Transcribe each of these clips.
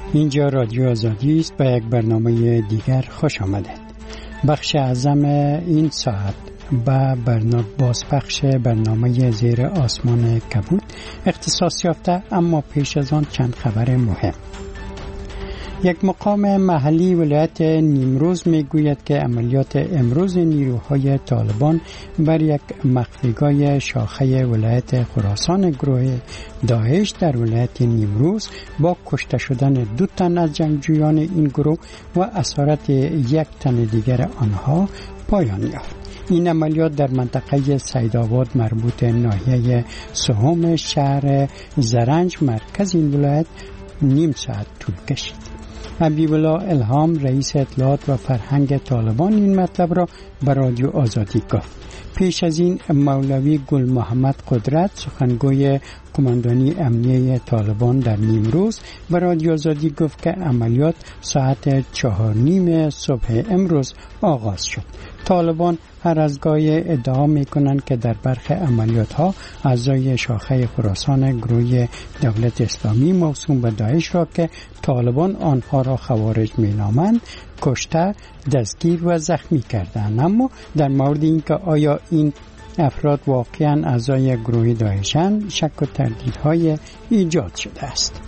اینجا رادیو آزادی است. به یک برنامه دیگر خوش آمدید. بخش اعظم این ساعت با بازپخش برنامه زیر آسمان کبود اختصاص یافته، اما پیش از آن چند خبر مهم. یک مقام محلی ولایت نیمروز میگوید که عملیات امروز نیروهای طالبان بر یک مخفیگاه شاخه ولایت خراسان گروه داعش در ولایت نیمروز با کشته شدن 2 تن از جنگجویان این گروه و اسارت 1 تن دیگر آنها پایان یافت. این عملیات در منطقه سیدآباد مربوط ناحیه سوم شهر زرنج مرکز این ولایت نیم ساعت طول کشید. حبیب الله الهام رئیس اطلاعات و فرهنگ طالبان این مطلب را به رادیو آزادی گفت. پیش از این مولوی گل محمد قدرت سخنگوی کماندانی امنیه طالبان در نیمروز به رادیو آزادی گفت که عملیات ساعت 4:30 صبح امروز آغاز شد. طالبان هر از گاهی ادعا میکنند که در برخی عملیات ها اعضای شاخه خراسان گروه دولت اسلامی موسوم به داعش را که طالبان آنها را خوارج مینامند کشته، دستگیر و زخمی کردند. اما در مورد اینکه آیا این افراد واقعا اعضای گروه داعشند شک و تردیدهای ایجاد شده است.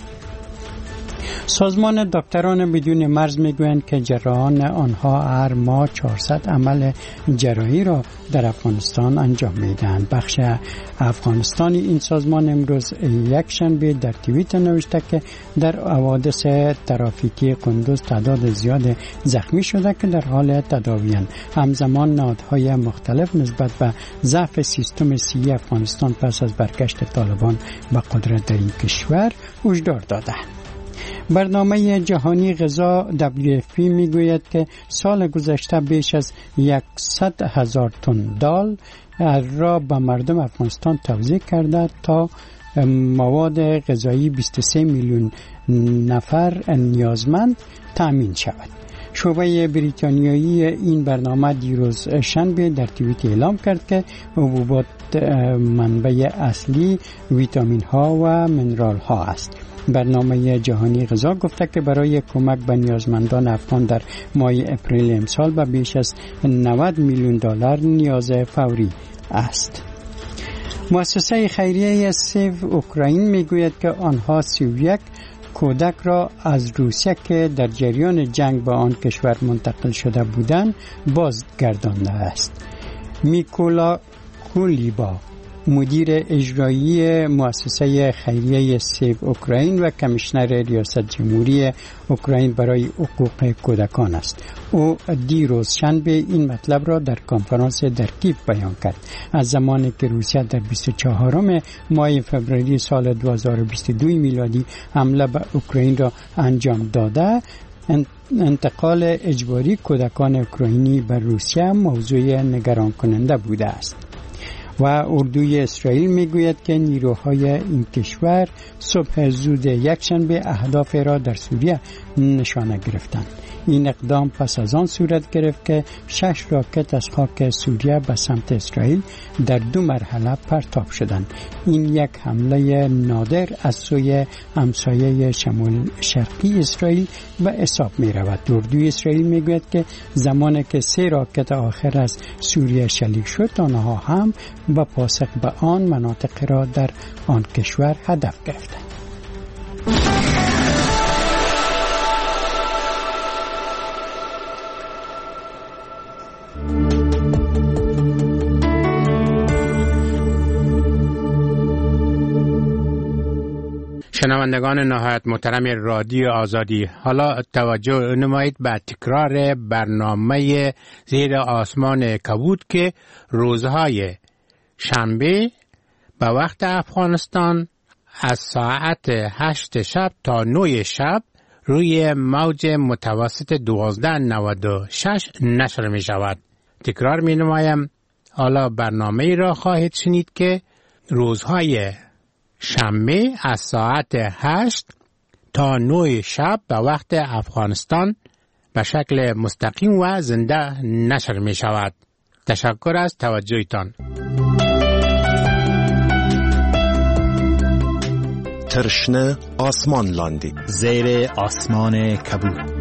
سازمان دکتران بدون مرز میگویند که جراحان آنها هر ماه 400 عمل جراحی را در افغانستان انجام میدهند. بخش افغانستانی این سازمان امروز یک شنبه در توییتر نوشته که در حوادث ترافیکی قندوز تعداد زیاد زخمی شده که در حال تداوی‌اند. همزمان نهادهای مختلف نسبت به ضعف سیستم صحی افغانستان پس از برگشت طالبان به قدرت در این کشور هشدار دادند. برنامه جهانی غذا WFP میگوید که سال گذشته بیش از 100,000 تن دال را به مردم افغانستان توزیع کرده تا مواد غذایی 23 میلیون نفر نیازمند تأمین شود. شعبه بریتانیایی این برنامه دیروز شنبه در توییت اعلام کرد که حبوبات منبع اصلی ویتامین ها و منرال ها است. برنامه جهانی غذا گفته که برای کمک به نیازمندان افغان در ماه اپریل امسال به بیش از 90 میلیون دلار نیاز فوری است. مؤسسه خیریه سیو اوکراین میگوید که آنها 31 کودک را از روسیه که در جریان جنگ به آن کشور منتقل شده بودند بازگردانده است. میکولا کولیبا مدیر اجرایی مؤسسه خیریه سیو اوکراین و کمیشنر ریاست جمهوری اوکراین برای حقوق کودکان است. او دیروز شنبه این مطلب را در کنفرانس در کیف بیان کرد. از زمانی که روسیه در 24 ماه فوریه سال 2022 میلادی حمله به اوکراین را انجام داده، انتقال اجباری کودکان اوکراینی به روسیه موضوع نگران کننده بوده است. و اردوی اسرائیل میگوید که نیروهای این کشور صبح زود یکشنبه اهداف را در سوریه نشانه گرفتند. این اقدام پس از آن صورت گرفت که 6 راکت از خاک سوریه به سمت اسرائیل در 2 مرحله پرتاب شدند. این یک حمله نادر از سوی همسایه شمال شرقی اسرائیل به حساب می رود. اردوی اسرائیل می گوید که زمانی که 3 راکت آخر از سوریه شلیک شد، آنها هم با پاسخ به آن مناطق را در آن کشور هدف گرفتند. شنوندگان نهایت محترم رادیو آزادی، حالا توجه نمایید به تکرار برنامه زیر آسمان کبود که روزهای شنبه به وقت افغانستان از ساعت 8 شب تا 9 شب روی موج متوسط 1296 نشر می شود. تکرار می نمایم. حالا برنامه را خواهید شنید که روزهای شنبه از ساعت 8 تا 9 شب به وقت افغانستان به شکل مستقیم و زنده نشر می شود. تشکر از توجهتان. ترشنه آسمان لاندی زیر آسمان کبود.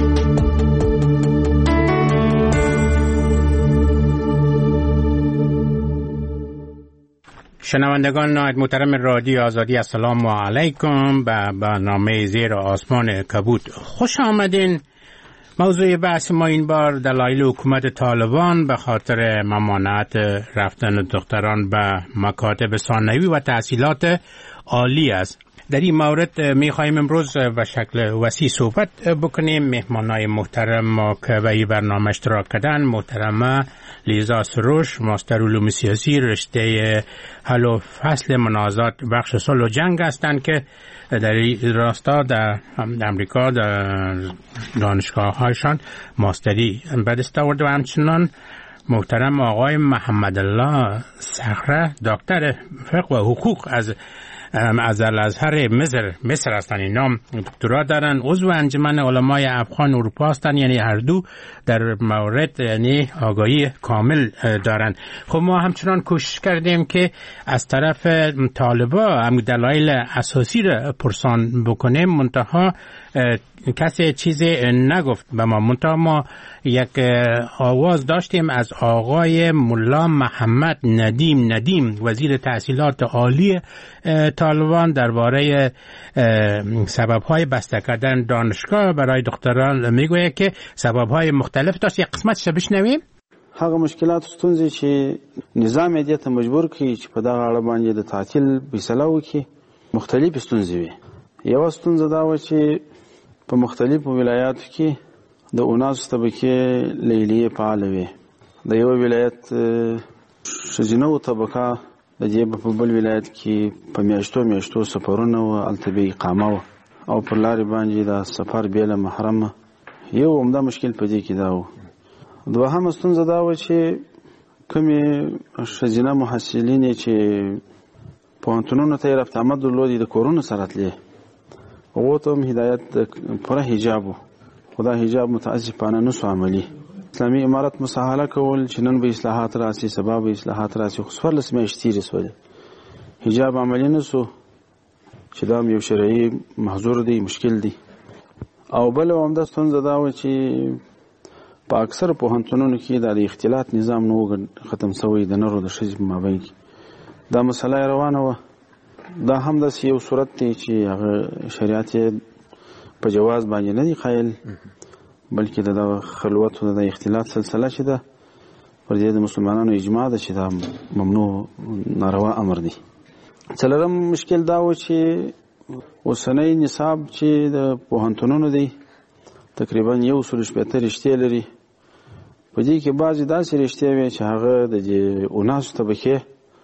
شنوندگان نهایت محترم رادیو آزادی، السلام علیکم. به برنامه زیر آسمان کبود خوش آمدین. موضوع بحث ما این بار دلایل حکومت طالبان به خاطر ممانعت رفتن دختران به مکاتب ثانوی و تحصیلات عالی است. در این مورد می‌خوایم امروز به شکل وسیع صحبت بکنیم. مهمانای محترم ما که به این برنامه اشتراک کردن: محترمه لیزا سروش، ماستر علوم سیاسی، رشته حل و فصل منازعات بخش صلح و جنگ هستند که در این راستا در امریکا در دانشگاه‌هایشان ماستری به دست آورده. و همچنان محترم آقای محمد الله صخره، دکتر فقه و حقوق از الازهر مصر هستند. اینا دکترا دارن، عضو انجمن علمای افغان اروپا هستند. یعنی هر دو در مورد یعنی آگاهی کامل دارن. خب ما همچنان کوشش کردیم که از طرف طالبا هم دلایل اساسی را پرسان بکنیم، منتها کسی چیزی نگفت به ما. منتها ما یک آواز داشتیم از آقای ملا محمد ندیم وزیر تحصیلات عالی طالبان درباره سبب‌های بسته کردن دانشگاه برای دختران. میگوید که سبب‌های مختلف داشت. یک قسمتش بشنویم. هغه مشکلات ستونزې چې نظام دې ته مجبور کړي چې په دغه اړه باندې د تعطیل فیصله وکړي، مختلف ستونزې وي. یو ستونزه دا و چې په مختلفو ولایاتو کې د اوناسو طبقې لیلیې فعاله وي. د یو ولایت ښځینه طبقه د دې په بل ولایت کې په میاشتو سفرونه و هلته به اقامه و او پر لارې باندې د سفر بېله محرمه. یو عمده مشکل په دې کې دا و. دوهمه ستونزه دا و چې کومې ښځینه محصلینې چې پوهنتونونو ته یې رفت آمد درلودې د کورونو سره تلې، هغو ته هم هدایت د پوره حجاب و، خو دا حجاب متاسفانه نسو عملي. اسلامي امارت مساهله کول چې نن به اصلاحات راسي، سبا به اصلاحات راسي، خو 14 میاشتې تېرې سولې، حجاب عملي نسو، چې دا هم یو شرعي محظور دی، مشکل دی. او بله عمده ستونزه دا و چې په اکثر پوهنتونونو کې دا د اختلاط نظام نه ختم شوی د نرو د ښځې په مابین کې. دا مسله روانه وه. دا هم داسې یو صورت دی چې هغه شریعت یې په جواز باندې نه دی قایل، بلکې د خلوت او د اختلاط سلسله چې ده پر دې د مسلمانانو اجماع ده چې دا ممنوع ناروا امر دی. څلورم مشکل دا و چې اوسنی نصاب چې د پوهنتونونو دی تقریبا 160 رشتې لري. په دې کې بعضې داسې رشتې وي چې هغه د دې اوناسو طبقې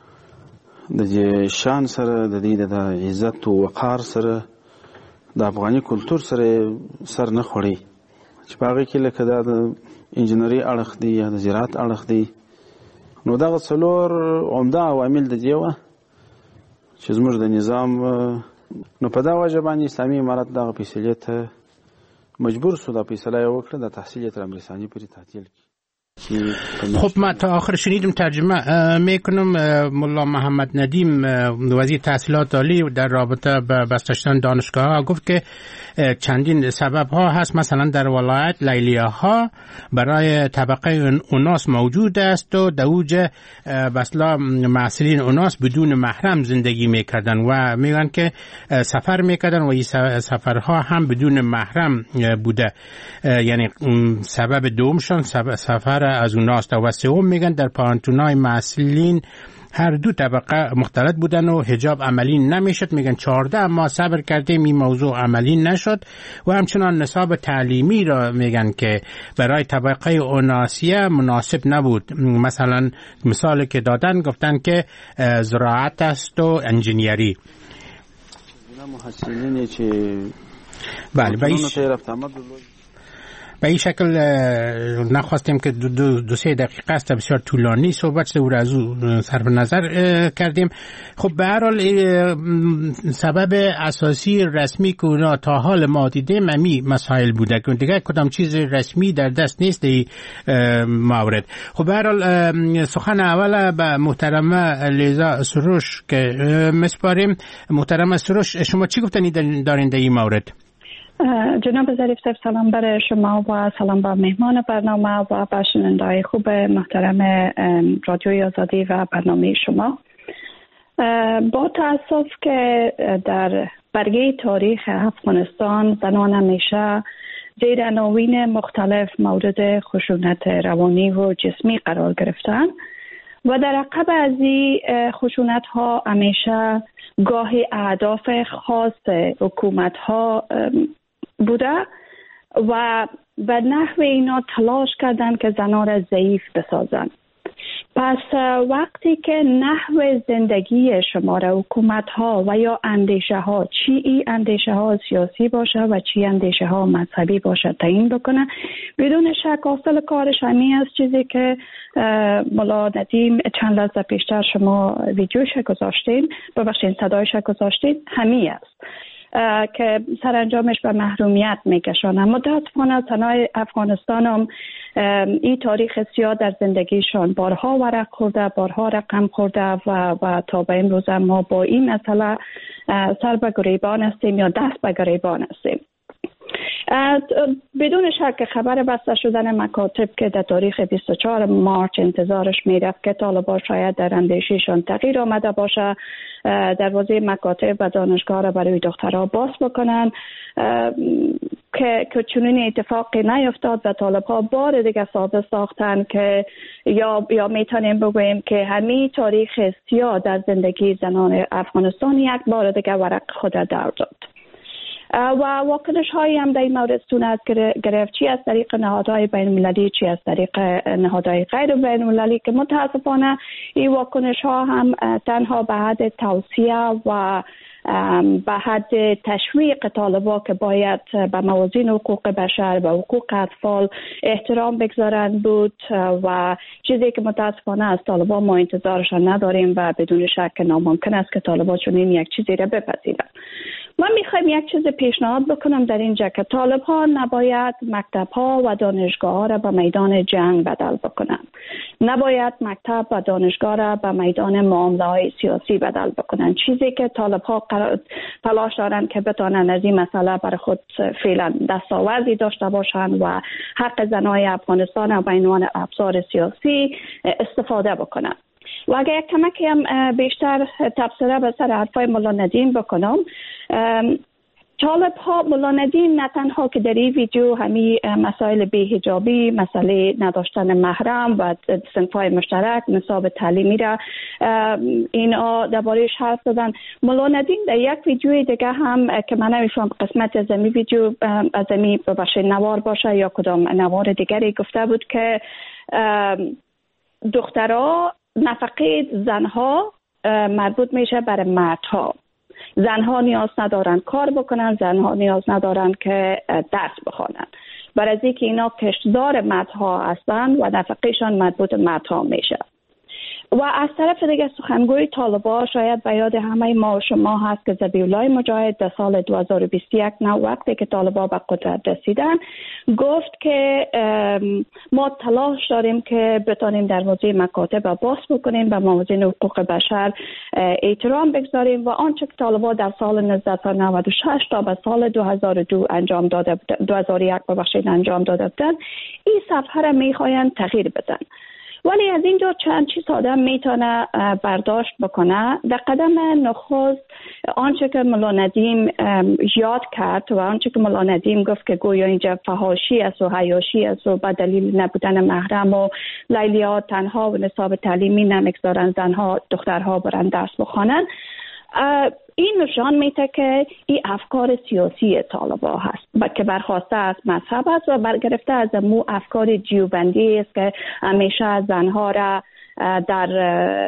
د دې شان سره، د دې د عزت او وقار سره، د افغاني کلتور سره سر نه خوړي، چې په هغې کې لکه دا د انجینري اړخ دی یا د زراعت اړخ دی. نو دغه څلور عمده عوامل د دې وه چې زموږ د نظام نو په دا وجه باندې اسلامي امارت دغه فیصلې ته مجبور شو، دا فیصله یې وکړه د تحصیل تر امرسانی پورې تعطیل کړي. خب ما تا آخر شنیدم، ترجمه میکنم. ملا محمد ندیم وزیر تحصیلات عالی در رابطه با بسته شدن دانشگاه ها گفت که چندین سبب ها هست. مثلا در ولایت لیلیه ها برای طبقه اوناس موجود است و در اوج بسلا محصلین اوناس بدون محرم زندگی میکردن و میگن که سفر میکردن و این سفرها هم بدون محرم بوده. یعنی سبب دومشان سفر از اوناست. و سوم میگن در پانتونای محصلین هر دو طبقه مختلط بودن و حجاب عملی نمیشد. میگن 14 ما صبر کردیم این موضوع عملی نشد. و همچنان نصاب تعلیمی را میگن که برای طبقه اوناسیه مناسب نبود. مثلا مثالی که دادن گفتن که زراعت است و انجینیری. محصلینی که بله به این شکل نخواستیم که دو سه دقیقه است بسیار طولانی صحبت شده و از او صرف نظر کردیم. خب به هر حال سبب اساسی رسمی که اونا تا حال ما دیدیم امی مسائل بوده که دیگه کدام چیز رسمی در دست نیست این مورد. خب به هر حال سخن اول به محترمه لیزا سروش که مسپاریم. محترمه سروش، شما چی گفتنی دارین در این مورد؟ جناب ظریف صاحب، سلام برای شما و سلام با مهمان برنامه و با شنونده‌های خوب محترم رادیوی آزادی و برنامه شما. با تأسف که در برگه تاریخ افغانستان زنان همیشه زیر عناوین مختلف مورد خشونت روانی و جسمی قرار گرفتن و در عقب از این خشونت ها همیشه گاهی اهداف خاص حکومت ها بوده و به نحو اینا تلاش کردن که زنان را ضعیف بسازن. پس وقتی که نحو زندگی شما را حکومت ها و یا اندیشه ها، چی ای اندیشه ها سیاسی باشه و چی اندیشه ها مذهبی باشه تعیین بکنه، بدون شک اصل کارش همین است. چیزی که مولا ندیم چند لحظه پیشتر شما ویدیوش گذاشتین، ببخشید صدایش گذاشتین، همین است که سرانجامش به محرومیت میکشانن. متاسفانه زنای افغانستان هم این تاریخ سیاه در زندگیشان بارها ورق خورده، بارها رقم خورده و تا به امروز ما با این مسئله سر به گریبان هستیم یا دست به گریبان هستیم. بدون شک خبر بسته شدن مکاتب که در تاریخ 24 مارچ انتظارش میرفت که طالبان شاید در اندیشیشان تغییر آمده باشه، دروازه مکاتب و دانشگاه را برای دخترها باز بکنن، که چنین اتفاقی نیفتاد و طالبان بار دیگه ساده ساختن که یا میتونیم بگوییم که همین تاریخ سیاه در زندگی زنان افغانستان یک بار دیگه ورق خود در داد. و واکنش هایی هم در این مورد صورت گرفت، چی از طریق نهادهای بین المللی، چی از طریق نهادهای غیر بین المللی، که متاسفانه این واکنش ها هم تنها به حد توصیه و به حد تشویق طالبان که باید به موازین حقوق بشر و حقوق اطفال احترام بگذارند بود و چیزی که متاسفانه از طالبان ما انتظارشان نداریم و بدون شک ناممکن است که طالبان چنین یک چیزی را بپذیرند. من میخوایم یک چیز پیشنهاد بکنم در اینجا که طالبان نباید مکتب‌ها و دانشگاه‌ها را به میدان جنگ بدل بکنند. نباید مکتب و دانشگاه را به میدان معامله‌های سیاسی بدل بکنند. چیزی که طالبان تلاش دارند که بتوانند از این مسئله برای خود فعلا دستاوردی داشته باشند و حق زنای افغانستان را به عنوان ابزار سیاسی استفاده بکنند. و اگر یک کمکی هم بیشتر تبصره به سر حرفای مولا ندیم بکنم، طالب‌ها، مولا ندیم نه تنها که در این ویدیو همین مسائل بی‌حجابی، مسئله نداشتن محرم و صنف‌های مشترک، نصاب تعلیمی را اینا درباره‌اش حرف زدن. مولا ندیم در یک ویدیو دیگه هم که من نمی‌فهم قسمت از این ویدیو از این باشه نوار باشه یا کدام نوار دیگری گفته بود که دخترها نفقه زنها مربوط میشه برای مردها. زنها نیاز ندارن کار بکنن، زنها نیاز ندارن که درس بخوانن، برای از اینکه اینا کشتزار مردها هستن و نفقهشان مربوط مردها میشه. و از طرف دیگه سخنگوی طالبان شاید به یاد همه ما و شما هست که ذبیح‌الله مجاهد در سال 2021 وقتی که طالبان به قدرت رسیدن گفت که ما تلاش داریم که بتونیم دروازه مکاتب باز بکنیم، به موازین حقوق بشر احترام بگذاریم و آنچه که طالبان در سال 1996 تا به سال 2002 انجام داده 2001 انجام داده بودن، این صفحه را میخواین تغییر بدن. ولی از اینجا چند چیز آدم میتونه برداشت بکنه. در قدم نخست آنچه که مولا ندیم یاد کرد و آنچه که مولا ندیم گفت که گویا اینجا فحاشی است و حیاشی است و به دلیل نبودن محرم و لیلیات تنها و نصاب تعلیمی نمیگذارن زنها دخترها برن درس بخوانن، این نشان میده که این افکار سیاسی طالبان هست و که برخواسته از مذهب است و برگرفته از مو افکار دیوبندی است که همیشه زنها را در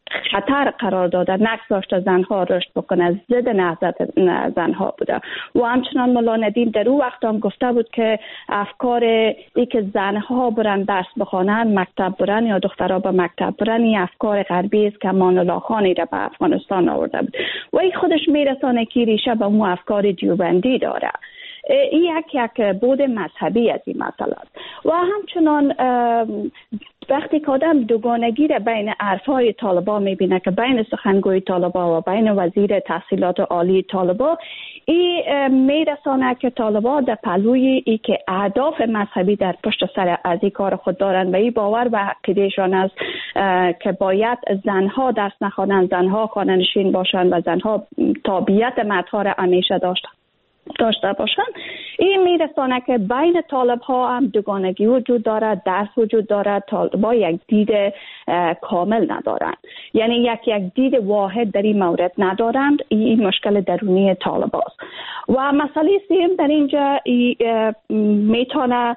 خطر قرار داده، نگذاشته زنها رشد بکنه، ضد نهضت زنها بوده. و همچنان مولا ندیم در اون وقت هم گفته بود که افکار ای که زنها برن درس بخوانن، مکتب برن یا دخترها به مکتب برن، این افکار غربی است که امان الله خانی را به افغانستان آورده بود و این خودش میرسانه که ریشه به اون افکار دیوبندی داره. این یک بود مذهبی از این مسئله است. و همچنان وقتی که آدم دوگانگی را بین حرفهای طالبان میبینه که بین سخنگوی طالبان و بین وزیر تحصیلات عالی طالبان، این میرسانه که طالبان در پلوی ای که اهداف مذهبی در پشت سر از این کار خود دارند و این باور و عقیدهشان است که باید زنها درس نخوانند، زنها خانه‌نشین باشند و زنها تابعیت مردها را همیشه داشته باشند. این میرسانه که بین طالب ها هم دوگانگی وجود دارد، درس وجود دارد. طالب ها یک دید کامل ندارند، یعنی یک دید واحد در این مورد ندارند. این مشکل درونی طالب هاست. و مسئله سوم در اینجا میتونه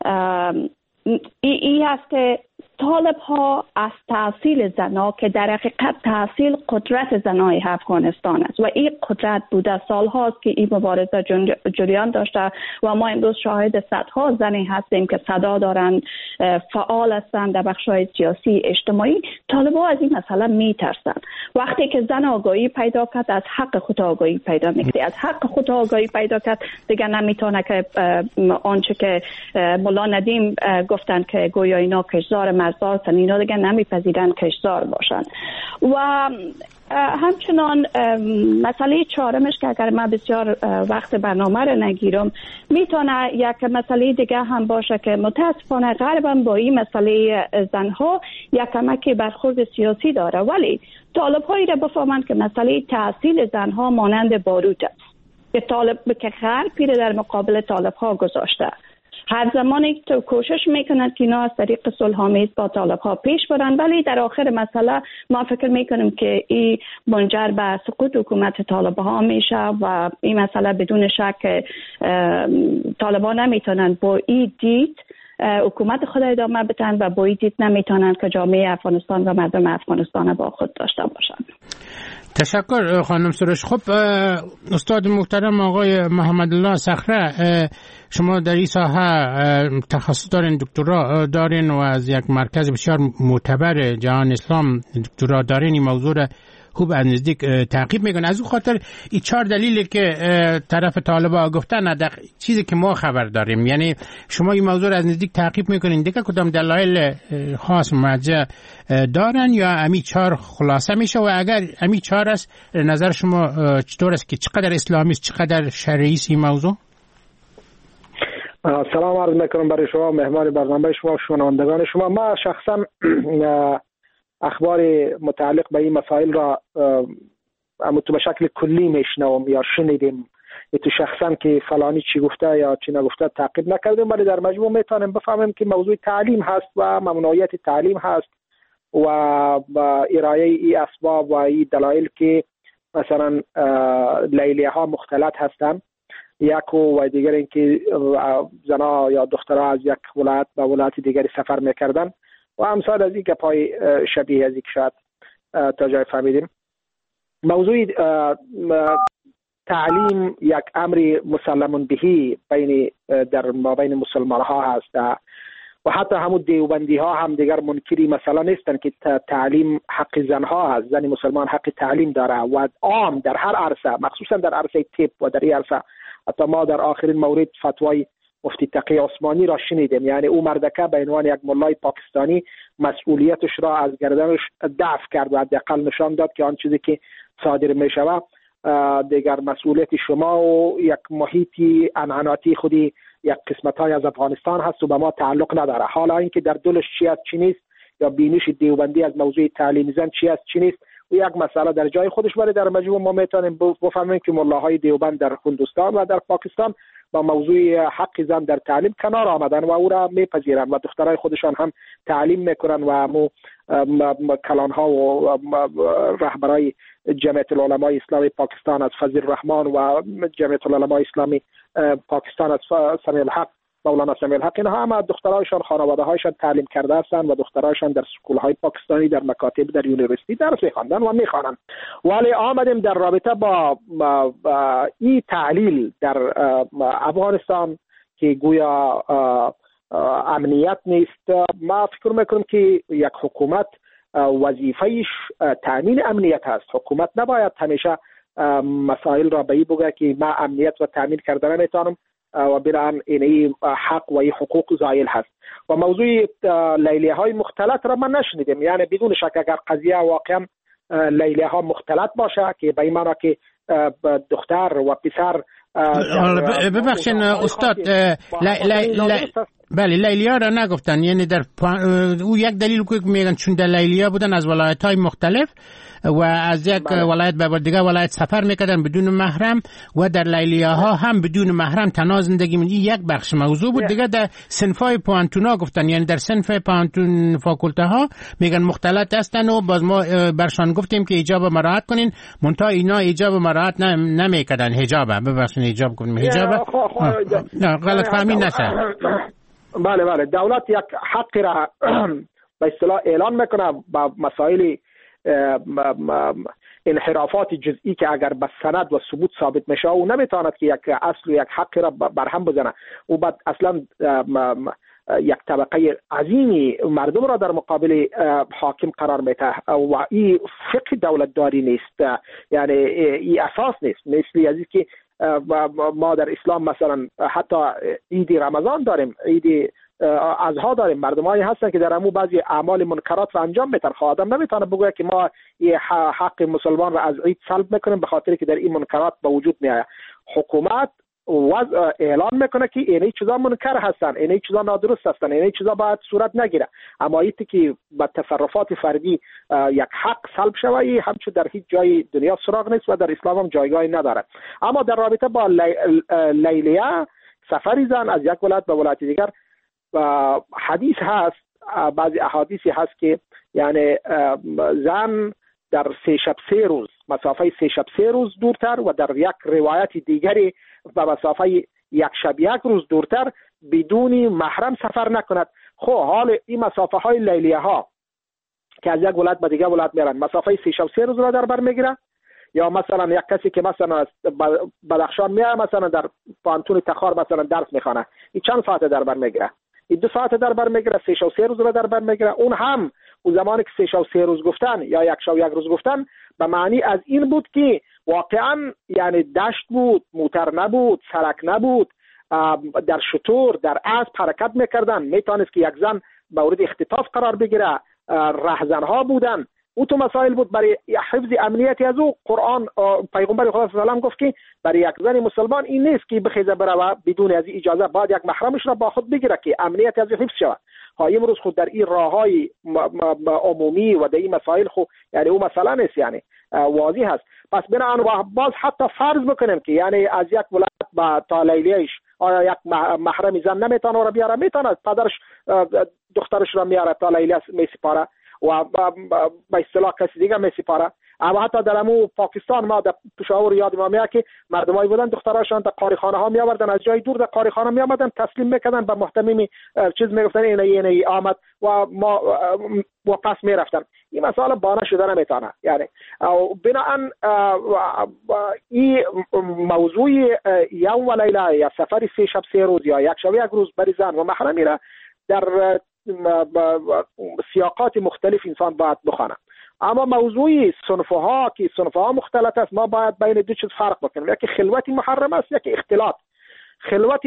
این هست که طالب ها از تحصیل زنها که در حقیقت تحصیل قدرت زنای افغانستان است و این قدرت بوده سال هاست که این مبارزه جریان داشته و ما امروز شاهد صدها زنی هستیم که صدا دارند، فعال هستند در بخش‌های سیاسی اجتماعی. طالب ها از این مسئله میترسند. وقتی که زن آگاهی پیدا کرد، از حق خود آگاهی پیدا میکنه، از حق خود آگاهی پیدا کرد، دیگه نمیتونه که آنچه که مولا ندیم گفتند که گویا اینا کشزار مرزا هستن، اینا دیگه نمیپذیرن کشزار باشن. و همچنان مسئله چهارمش که اگر من بسیار وقت برنامه رو نگیرم، میتونه یک مسئله دیگه هم باشه که متاسفانه غرب هم با این مسئله زنها یک کمکی برخورد سیاسی داره، ولی طالب هایی را بفهمند که مسئله تحصیل زنها مانند باروت است که غرب پیره در مقابل طالب ها گذاشته. هر زمانی که کوشش میکنند که اینا از طریق صلح‌آمیز با طالب ها پیش برن، ولی در آخر مسئله ما فکر میکنیم که این منجر به سقوط حکومت طالب ها میشه و این مسئله بدون شک طالب ها نمیتونن با این دید حکومت خود ادامه بدن و با این دید نمیتونن که جامعه افغانستان و مردم افغانستان با خود داشته باشن. تشکر خانم سروش. خب استاد محترم آقای محمد الله صخره، شما در این ساحه تخصص دارین، دکترا دارین و از یک مرکز بسیار معتبر جهان اسلام دکترا دارین، این موضوع را خوب از نزدیک تعقیب میکنه. از اون خاطر این 4 دلیلی که طرف طالبا گفتن چیزی که ما خبر داریم، یعنی شما این موضوع را از نزدیک تعقیب میکنین، دیگه کدام دلایل خاص مرجع دارن یا امی 4 خلاصه میشه؟ و اگر امی 4 است، نظر شما چطور است که چقدر اسلامی است، چقدر شرعی است این موضوع؟ سلام عرض میکنم برای شما، مهمان برنامه شما، شنوندگان شما. ما شخصا اخبار متعلق به این مسائل را به شکل کلی میشنوم یا شنیدیم، تو شخصا که فلانی چی گفته یا چی نگفته تعقیب نکردیم، ولی در مجموع میتونیم بفهمیم که موضوع تعلیم هست و ممنوعیت تعلیم هست و ارائه ای اسباب و ای دلایل که مثلا لیلیه ها مختلط هستند، یک و دیگر اینکه زنها یا دخترها از یک ولایت به ولایت دیگری سفر میکردن و امثال از این گپای شبیه از این که شاید تا جای فهمیدیم. موضوع تعلیم یک امر مسلم بهی در مابین مسلمان ها هست و حتی همون دیوبندی ها هم دیگر منکری مثلا نیستن که تعلیم حق زنها هست. زن مسلمان حق تعلیم داره و عام در هر عرصه، مخصوصا در عرصه طب و در این عرصه. حتی ما در آخرین مورد فتوای مفتی تقی عثمانی را شنیدیم، یعنی او مردکه به عنوان یک ملای پاکستانی مسئولیتش را از گردنش دفع کرد و حداقل نشان داد که آن چیزی که صادر می شود دیگر مسئولیت شما و یک محیطی انعناتی خودی یک قسمت‌های از افغانستان هست و به ما تعلق نداره. حالا اینکه در دلش چی است چی نیست یا بینش دیوبندی از موضوع تعلیم زن چی است چی نیست و یک مسئله در جای خودش، ولی در مجموع ما میتونیم بفهمیم که ملاهای دیوبند در هندوستان و در پاکستان با موضوع حق زن در تعلیم کنار آمدن و او را میپذیرن و دخترای خودشان هم تعلیم میکنن و کلانها و رهبرای جمعیت العلمای اسلامی پاکستان از فضل الرحمن و جمعیت العلمای اسلامی پاکستان از سمیع الحق مولانا سمیع الحق، اینها هم دخترایشان خانواده هایشان تعلیم کرده هستند و دخترایشان در سکول های پاکستانی، در مکاتب، در یونیورسیتی درس می‌خواندن و می‌خوانند. ولی آمدیم در رابطه با این تعلیل در افغانستان که گویا امنیت نیست. ما فکر میکنم که یک حکومت وظیفه‌اش تامین امنیت هست. حکومت نباید همیشه مسائل را به این بگه که ما امنیت و تامین کردن نمیتونم و بنابراین این حق و این حقوق زائل هست. و موضوع لیلیه های مختلط را من نشنیدم، یعنی بدون شک اگر قضیه واقعا لیلیه ها مختلط باشه که به این معنی که دختر و پسر ببخشید استاد بله لیلیا را نگفتن، یعنی در او یک دلیل که میگن چون در لیلیا بودن از ولایت‌های مختلف و از یک ولایت به دیگه ولایت سفر میکردن بدون محرم و در لیلیاها هم بدون محرم تنها زندگی می‌کردن. یک بخش موضوع بود. دیگه در صنف‌های پوانتونا گفتن، یعنی در صنف پوانتون فاکولته ها میگن مختلط هستن و باز ما برشان گفتیم که حجاب مراعات کنین، منتها اینا حجاب مراعات نمیکردن. حجابه ببخشید حجاب کنیم حجابه نه غلط فهمی نشه. بله دولت یک حق را به اصطلاح اعلان میکنه با مسائل انحرافات جزئی که اگر به سند و ثبوت ثابت میشه او نمیتواند که یک اصل و یک حق را برهم بزنه. او بعد اصلا یک طبقه عظیمی مردم را در مقابل حاکم قرار میده و این فقه دولت داری نیست، یعنی این اساس نیست. مثل از که ما در اسلام مثلا حتی عید رمضان داریم، عید اضحی داریم، مردمایی هستن که در امو بعضی اعمال منکرات را انجام میدن. آدم نمیتونه بگه که ما این حق مسلمان را از عید سلب میکنیم به خاطر که در این منکرات به وجود میاد. حکومت اعلان میکنه که اینه چیزا منکر هستن، اینه چیزا نادرست هستن، اینه چیزا باید صورت نگیره. اما ایتی که با تصرفات فردی یک حق سلب شوه همچون در هیچ جای دنیا سراغ نیست و در اسلام هم جایگاهی نداره. اما در رابطه با لیلیه سفری زن از یک ولایت به ولایت دیگر حدیث هست، بعضی احادیثی هست که یعنی زن در 3 شب 3 روز مسافه 3 شب 3 روز دورتر و در یک روایت دیگری به مسافه 1 شب 1 روز دورتر بدون محرم سفر نکند. حال این مسافه های لیلیه ها که از یک ولایت به دیگر ولایت میرن مسافه 3 شب 3 روز را در بر میگیره، یا مثلا یک کسی که مثلا از بدخشان میاد مثلا در پانتون تخار مثلا درس میخوانه، این چند ساعت در بر میگیره؟ این 2 ساعت در بر میگیره. 3 شب 3 روز را در بر میگیره. اون هم اون زمانی که 3 شب 3 روز گفتن یا 1 شب 1 روز گفتن به معنی از این بود که واقعا یعنی دشت بود، موتر نبود، سرک نبود، در شتور در اسب حرکت میکردن، میتونست که یک زن مورد اختطاف قرار بگیره، رهزنها بودن. او تو مسائل بود. برای حفظ امنیتی از او قرآن پیغمبر خدا صلی الله علیه و آله گفت که برای یک زن مسلمان این نیست که بخیزه بره بدون از اجازه بعد یک محرمش را با خود بگیره که امنیت از حفظ شود. امروز خود در این راههای عمومی و در این مسائل خود یعنی او مسئله نیست، یعنی واضح هست. پس بنابراین باز حتی فرض بکنیم که یعنی از یک ولایت با تا لیلیه‌اش آیا یک محرم زن نمیتونه را بیاره؟ میتونه. پدرش دخترش را میاره تا لیلیه میسپاره و با اصطلاح کسی دیگه میسپاره. اما حتی در امو پاکستان ما در پشاور یاد ما میاد که مردمایی بودن دختراشان در قاریخانه ها میآوردن، از جای دور در قاریخانه میآمدن تسلیم میکردن به محتممی چیز میگفتن اینه آمد و ما و پس میرفتن. این مسئله بانه شده نمیتونه. یعنی بنابراین این موضوع یوم و لیله یا سفر 3 شب 3 روز یا 1 شب 1 روز برای زن و محرمی را در سیاقات مختلف انسان باید بخونه. اما موضوع صنفها که صنفها مختلط است، ما باید بین 2 چیز فرق بکنیم. یکی خلوت محرم است، یکی اختلاط. خلوت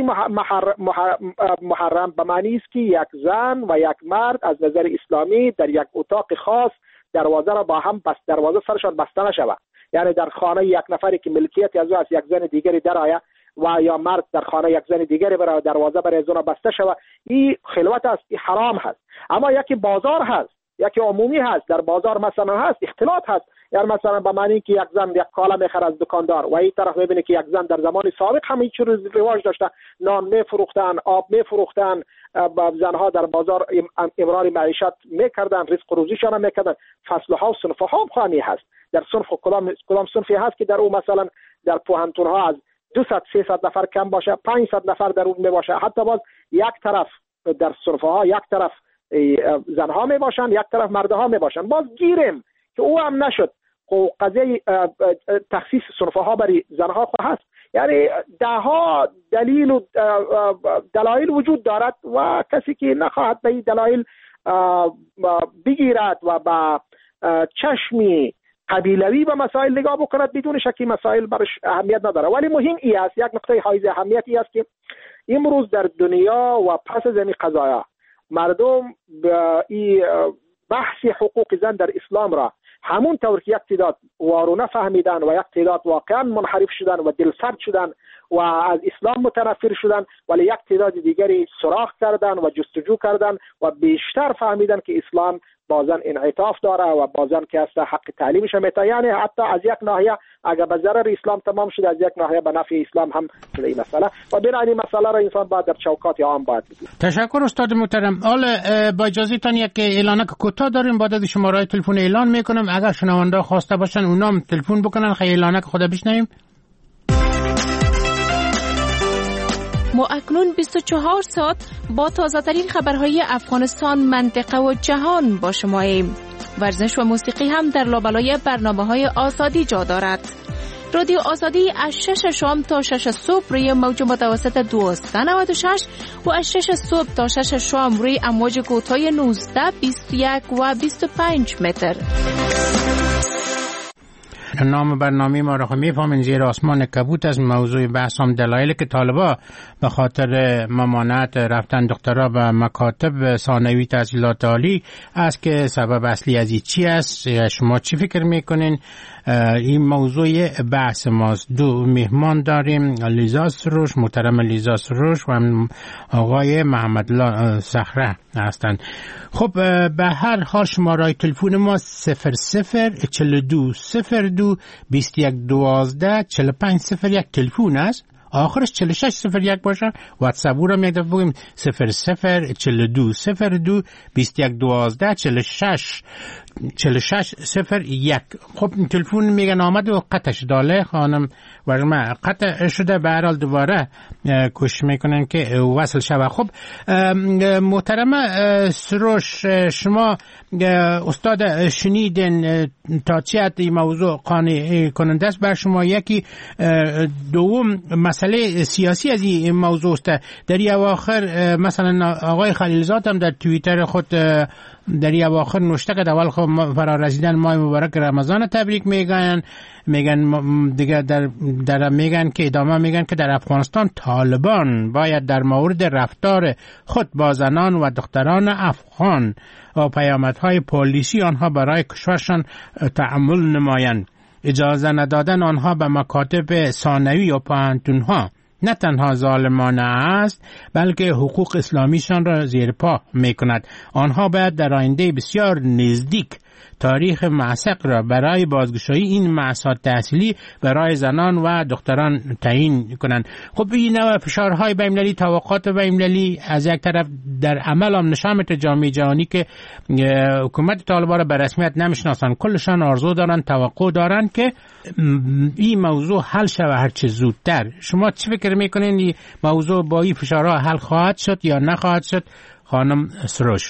محرم به معنی است که یک زن و یک مرد از نظر اسلامی در یک اتاق خاص دروازه را با هم بس دروازه سرشان بسته نشود. یعنی در خانه یک نفری که ملکیت از او از یک زن دیگری درآید و یا مرد در خانه یک زن دیگری برای دروازه برای زن بسته شود، این خلوت است، این حرام هست. اما یکی بازار هست، یکی عمومی هست، در بازار مثلا هست اختلاط هست. یعنی مثلا به معنی که یک زن یک کالا میخره از دکاندار و این طرف میبینه که یک زن در زمان سابق هم این چیز رواج داشته، نان میفروختن، آب میفروختن، زنها در بازار امرار معیشت میکردن، رزق روزیشان هم میکردن. فصلها و صنفها هم خواهی هست. در صنف کدام صنفی هست که در او مثلا در پوهنتون ها از 200-300 نفر کم باشه، 500 نفر در اون می باشه، حتی باز یک طرف در صرفه ها یک طرف زنها می باشن، یک طرف مردها می باشن. باز گیریم که او هم نشد. خب قضیه تخصیص صرفه ها برای زنها خو هست. یعنی ده ها دلیل و دلایل وجود دارد و کسی که نخواهد به این دلایل بگیرد و با چشمی قبیلوی به مسائل نگاه بکند، بدون شکی مسائل برش اهمیت نداره. ولی مهم ای است، یک نقطه حائز اهمیتی است که امروز در دنیا و پس از این قضایا مردم این بحث حقوق زن در اسلام را همون طور که یک تعداد وارونه فهمیدن و یک تعداد واقعا منحرف شدن و دلسرد شدن و از اسلام متنفر شدن، ولی یک تعداد دیگری سراغ کردن و جستجو کردن و بیشتر فهمیدن که اسلام بازن انعطاف داره و بازن که است حق تعلیمش میته. یعنی حتی از یک ناحیه اگر به ضرر اسلام تمام شده، از یک ناحیه به نفع اسلام هم شده این مسئله و بنابراین این مسئله را انسان باید در چوکات عام باید بگیره. تشکر استاد محترم. حالا با اجازه تان یک اعلانک کوتاه داریم، بعد از شماره تلفن اعلان میکنم. اگر شنونده خواسته باشن اونام تلفن بکنن، خیلی اعلانک خدا بشنویم. ما اکنون 24 ساعت با تازه‌ترین خبرهای افغانستان، منطقه و جهان با شماییم. ورزش و موسیقی هم در لابلای برنامه‌های آزادی جا دارد. رادیو آزادی از 6 شام تا 6 صبح روی موج متوسط 1296 و از 6 صبح تا 6 شام روی امواج کوتاه 19، 21 و 25 متر. نام برنامه ما را میفهمین زیر آسمان کبوت از موضوع بحث هم دلایلی که طالبا به خاطر ممانعت رفتن دخترها به مکاتب ثانوی تحصیلات عالی است که سبب اصلی از این چی است. شما چی فکر میکنین؟ این موضوع بحث ماست. دو مهمان داریم، لیزا سروش، محترم لیزا سروش و آقای محمد الله صخره هستند. خب به هر حال شماره تلفن ما 00420221124501 تلفن است. آخرش 4601 باشه. واتساپ رو یک دفعه بگیم 00420221124601. خب تلفن میگن آمد و قطعش داله خانم ورما قطع شده، به هر حال دوباره کوشش میکنن که وصل شود. خب محترم سروش، شما استاد شنیدن تا چه حد این موضوع قانع کننده است بر شما؟ یکی دوم مسئله سیاسی از این موضوع است. در این اواخر مثلا آقای خلیلزاد هم در توییتر خود در این اواخر نوشته که اول خب فرا رسیدن ماه مبارک رمضان تبریک میگن دیگه در میگن که ادامه میگن که در افغانستان طالبان باید در مورد رفتار خود با زنان و دختران افغان و پیامدهای پلیسی آنها برای کشورشان تأمل نمایند. اجازه ندادن آنها به مکاتب ثانوی و پوهنتونها نه تنها ظالمانه است بلکه حقوق اسلامیشان را زیر پا میکند. آنها باید در آینده بسیار نزدیک تاریخ معشق را برای بازگشایی این مأسات تحصیلی برای زنان و دختران تعیین کنند. خب این نوع فشارهای بین‌المللی، توقعات بین‌المللی از یک طرف در عمل هم نشان میده جامعه جهانی که حکومت طالبان را به رسمیت نمیشناسن، کلشان آرزو دارن، توقع دارن که این موضوع حل شود هر چه زودتر. شما چی فکر میکنین این موضوع با این فشارها حل خواهد شد یا نخواهد شد خانم سروش؟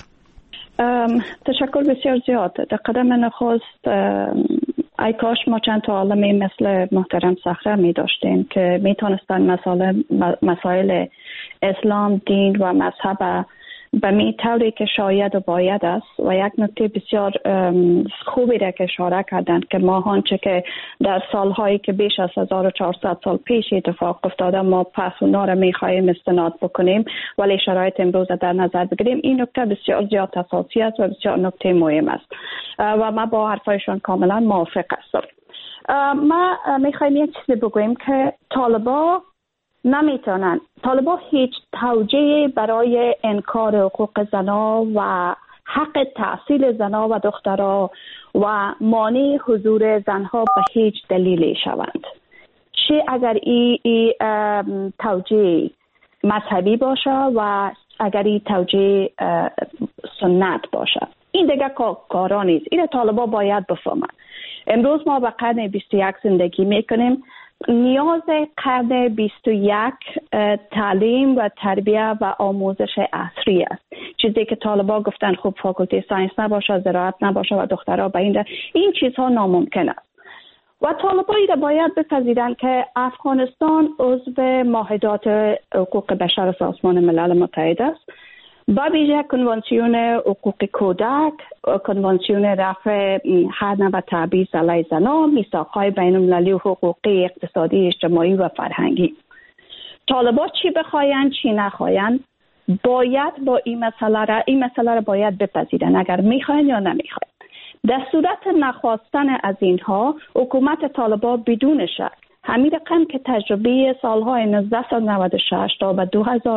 تشکر بسیار زیاد. در قدم نخست ای کاش ما چند تا عالمی مثل محترم صخره می داشتیم که می تونستن مسائل اسلام، دین و مذهب به می طوری که شاید و باید است. و یک نکته بسیار خوبی را که اشاره کردند که ما آنچه که در سالهایی که بیش از 1400 سال پیش اتفاق افتاده ما پس اونا را می خواهیم استناد بکنیم ولی شرایط امروز در نظر بگیریم، این نکته بسیار زیاد اساسی است و بسیار نکته مهم است و ما با حرفایشان کاملا موافق هستم. ما می خواهیم یک چیزی بگوییم که طالبان نمیتونن، طالبان هیچ توجیهی برای انکار حقوق زنا و حق تحصیل زنا و دخترها و مانع حضور زنها به هیچ دلیلی شوند. چه اگر این توجیه مذهبی باشه و اگر این توجیه سنت باشه، این دیگه کارا نیست. این طالبان باید بفهمن. امروز ما به قرن 21 زندگی میکنیم. نیاز قرن 21 تعلیم و تربیه و آموزش عصری است. چیزی که طالبا گفتن خب فاکولته ساینس نباشه، زراعت نباشه و دخترها به این چیزها ناممکن است. و طالبایی را باید بپذیرن که افغانستان عضو معاهدات حقوق بشر سازمان ملل متحد است. با ویژه کنوانسیون حقوق کودک، کنوانسیون رفع حد و تبعیض علیه زنان، میثاق‌های بین‌المللی و حقوقی اقتصادی، اجتماعی و فرهنگی. طالبان چی بخواین چی نخواین باید با این مسئله را باید بپذیرن، اگر میخواین یا نمیخواین. در صورت نخواستن از اینها حکومت طالبان بدون شک همین رقم که تجربه سالهای 1996 تا به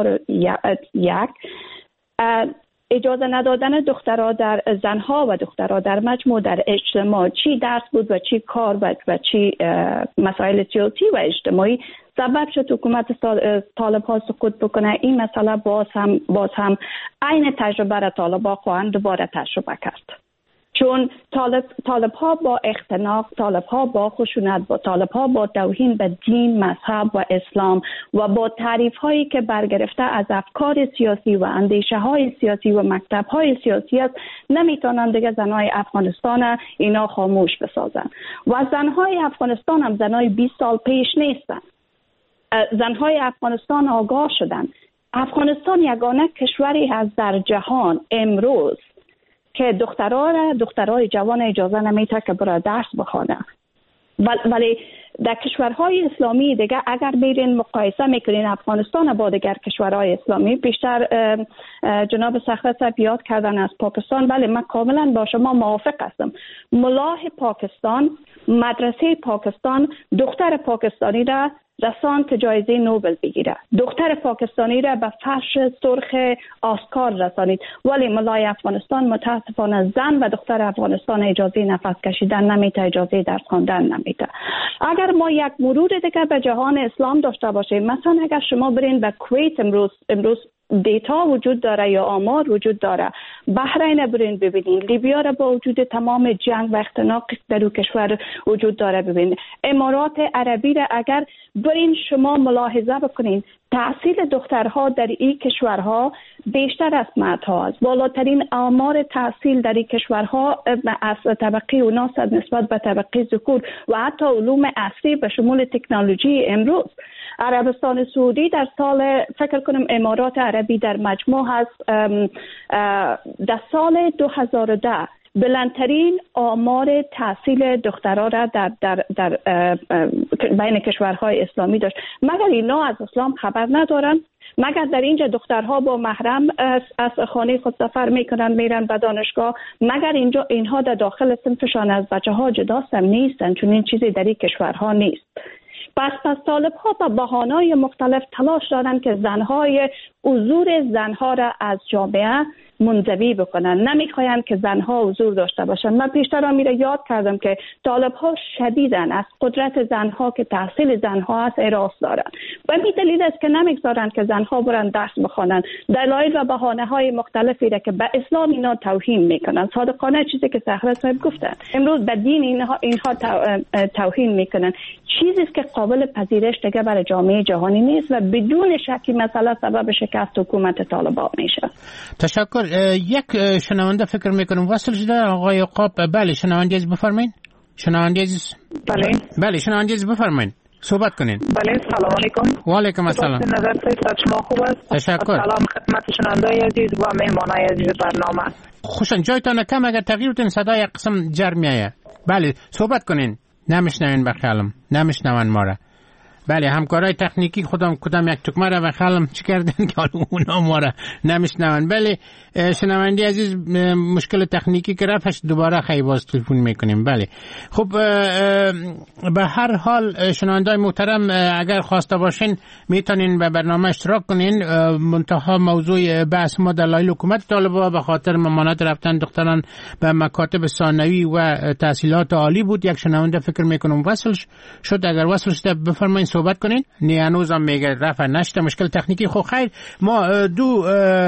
2001 اجازه ندادن دخترها در زنها و دخترها در مجموع در اجتماع، چی درس بود و چی کار و چی مسائل سیاسی و اجتماعی، سبب شد حکومت طالب‌ها سقوط بکنه. این مسئله باز هم عین تجربه را طالب‌ها خواهند دوباره تجربه کرد، چون طالب‌ها با اختناق، طالب‌ها با خشونت، طالب‌ها با توهین به دین، مذهب و اسلام و با تعریف‌هایی که برگرفته از افکار سیاسی و اندیشه‌های سیاسی و مکتب‌های سیاسی است، نمی‌توانند دیگه زن‌های افغانستان اینا خاموش بسازند. و زن‌های افغانستان هم زن‌های 20 سال پیش نیستند. زن‌های افغانستان آگاه شدند. افغانستان یگانه کشوری از در جهان امروز که دخترای جوان اجازه نمیده که برای درس بخونه. ولی در کشورهای اسلامی دیگه اگر میرین مقایسه میکنین افغانستان با دیگر کشورهای اسلامی، بیشتر جناب سخر صاحب یاد کردن از پاکستان، ولی من کاملا با شما موافق هستم. ملاه پاکستان، مدرسه پاکستان دختر پاکستانی را رساند که جایزه نوبل بگیره، دختر پاکستانی را به فرش سرخ آسکار رسانید، ولی ملای افغانستان متاسفانه زن و دختر افغانستان اجازه نفس کشیدن نمیده، اجازه درس خواندن نمیده. اگر ما یک مرور دیگه به جهان اسلام داشته باشیم، مثلا اگر شما برین به کویت، امروز دیتا وجود داره یا آمار وجود داره، بحرین برین ببینین، لیبیا را با وجود تمام جنگ و اختناق در اون کشور وجود داره ببینین، امارات عربی را اگر برین شما ملاحظه بکنین، تحصیل دخترها در این کشورها بیشتر از مردها است. بالاترین آمار تحصیل در این کشورها از طبقه اوناس نسبت به طبقه ذکور و حتی علوم عصری به شمول تکنولوژی امروز. عربستان سعودی در سال فکر کنم امارات عربی در مجموع هست در سال 2010 بلندترین آمار تحصیل دخترها را در بین کشورهای اسلامی داشت. مگر اینا از اسلام خبر ندارن؟ مگر در اینجا دخترها با محرم از خانه خود سفر میکنن میرن به دانشگاه؟ مگر اینها در داخل صنفشان از بچه ها جدا نیستن؟ چون این چیزی در این کشورها نیست. پس طالب‌ها با بهانه‌های مختلف تلاش دارن که حضور زنها را از جامعه منزوی بکنن، نمیخواین که زنها حضور داشته باشن. من پیشتر میره یاد کردم که طالب‌ها شدیدن از قدرت زنها که تحصیل زنها از اراس دارن و این دلیل است که نمیگذارن که زنها برن درس بخوانن. دلایل و بهانه‌های مختلفی را که به اسلام اینا توهین میکنن. صادقانه چیزی که سحر صاحب گفتن، امروز به دین اینها توهین میکنن، چیزی است که قابل پذیرش دیگه برای جامعه جهانی نیست و بدون شکی مسئله سبب شکست حکومت طالبان میشه. تشکر. یک شنونده فکر میکنم وصل شده، آقای عقاب. بله شنونده عزیز بفرمایید. شنونده عزیز بله شنونده عزیز بفرمایید، صحبت کنین. بله سلام علیکم. و علیکم السلام. نظر شما خوب است؟ تشکر. سلام خدمت شنونده عزیز و مهمانای عزیز برنامه. خوشن جایتان کم، اگر تغییر بدین صدای قسم جر میایه. بله صحبت کنین. نمیشنوین بخیالم، نمیشنون ما را. بله همکارای تکنیکی خودم کدام یک تکمه را بخیالم چی کردن که حالا اونا ما را نمیشنون. بله شنونده عزیز مشکل تکنیکی که رفتش دوباره خیلی باز تلفن میکنیم. بله خب به هر حال شنوندای محترم اگر خواسته باشین میتونین به برنامه اشتراک کنین. منتها موضوع بحث ما دلایل حکومت طالبان به خاطر ممانعت رفتن دختران به مکاتب ثانوی و تحصیلات عالی بود. یک شنونده فکر میکنم وصل شد. اگر وصل شده بفرمایید صحبت کنین. هنوز هم میگه رفع نشده، مشکل تکنیکی. خب خیر، ما دو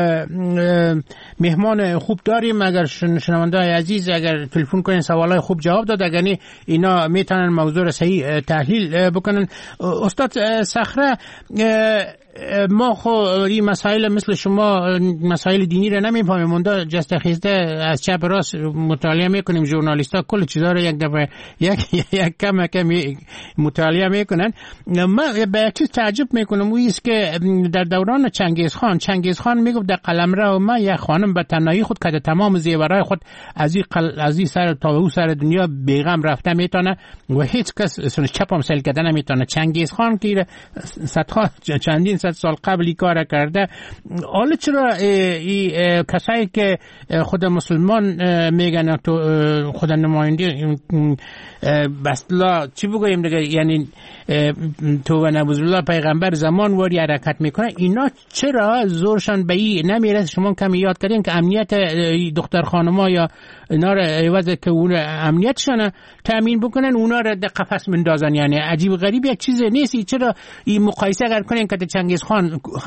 مهمان خوب داریم. اگر شنونده عزیز اگر تلفن کنین سوالای خوب جواب داد، اگر نه اینا میتونن موضوع را صحیح تحلیل بکنن. استاد صخره، ما خو این مسائل مثل شما مسائل دینی را نمیفهمیم، مونده جست خیزده از چپ راست مطالعه میکنیم، ژورنالیستا کل چیزا رو یک دفعه یک کم مطالعه میکنن. من به چیز تعجب میکنم، اون است که در دوران چنگیز خان میگفت در قلمرو ما یک خانم به تنهایی خود که تمام زیورای خود از این سر تا اون سر دنیا بیغم رفته میتونه و هیچ کس چپ هم سل کردن نمیتونه. چنگیز خان که صدها چندین صد سال قبلی کار کرده، حالا چرا کسایی که خود مسلمان میگن تو خود نماینده بسلا چی بگویم دیگه، یعنی تو و نبوذالله پیغمبر زمان واری حرکت میکنه، اینا چرا زورشان به این نمیرسه؟ شما کمی یاد کردین که امنیت دختر خانما یا اینا را عوض که اون امنیتشان تامین بکنن اونا را در قفس مندازن. یعنی عجیب غریب یک چیز نیست. چرا این مقایسه اگر کنین که چنگیز خان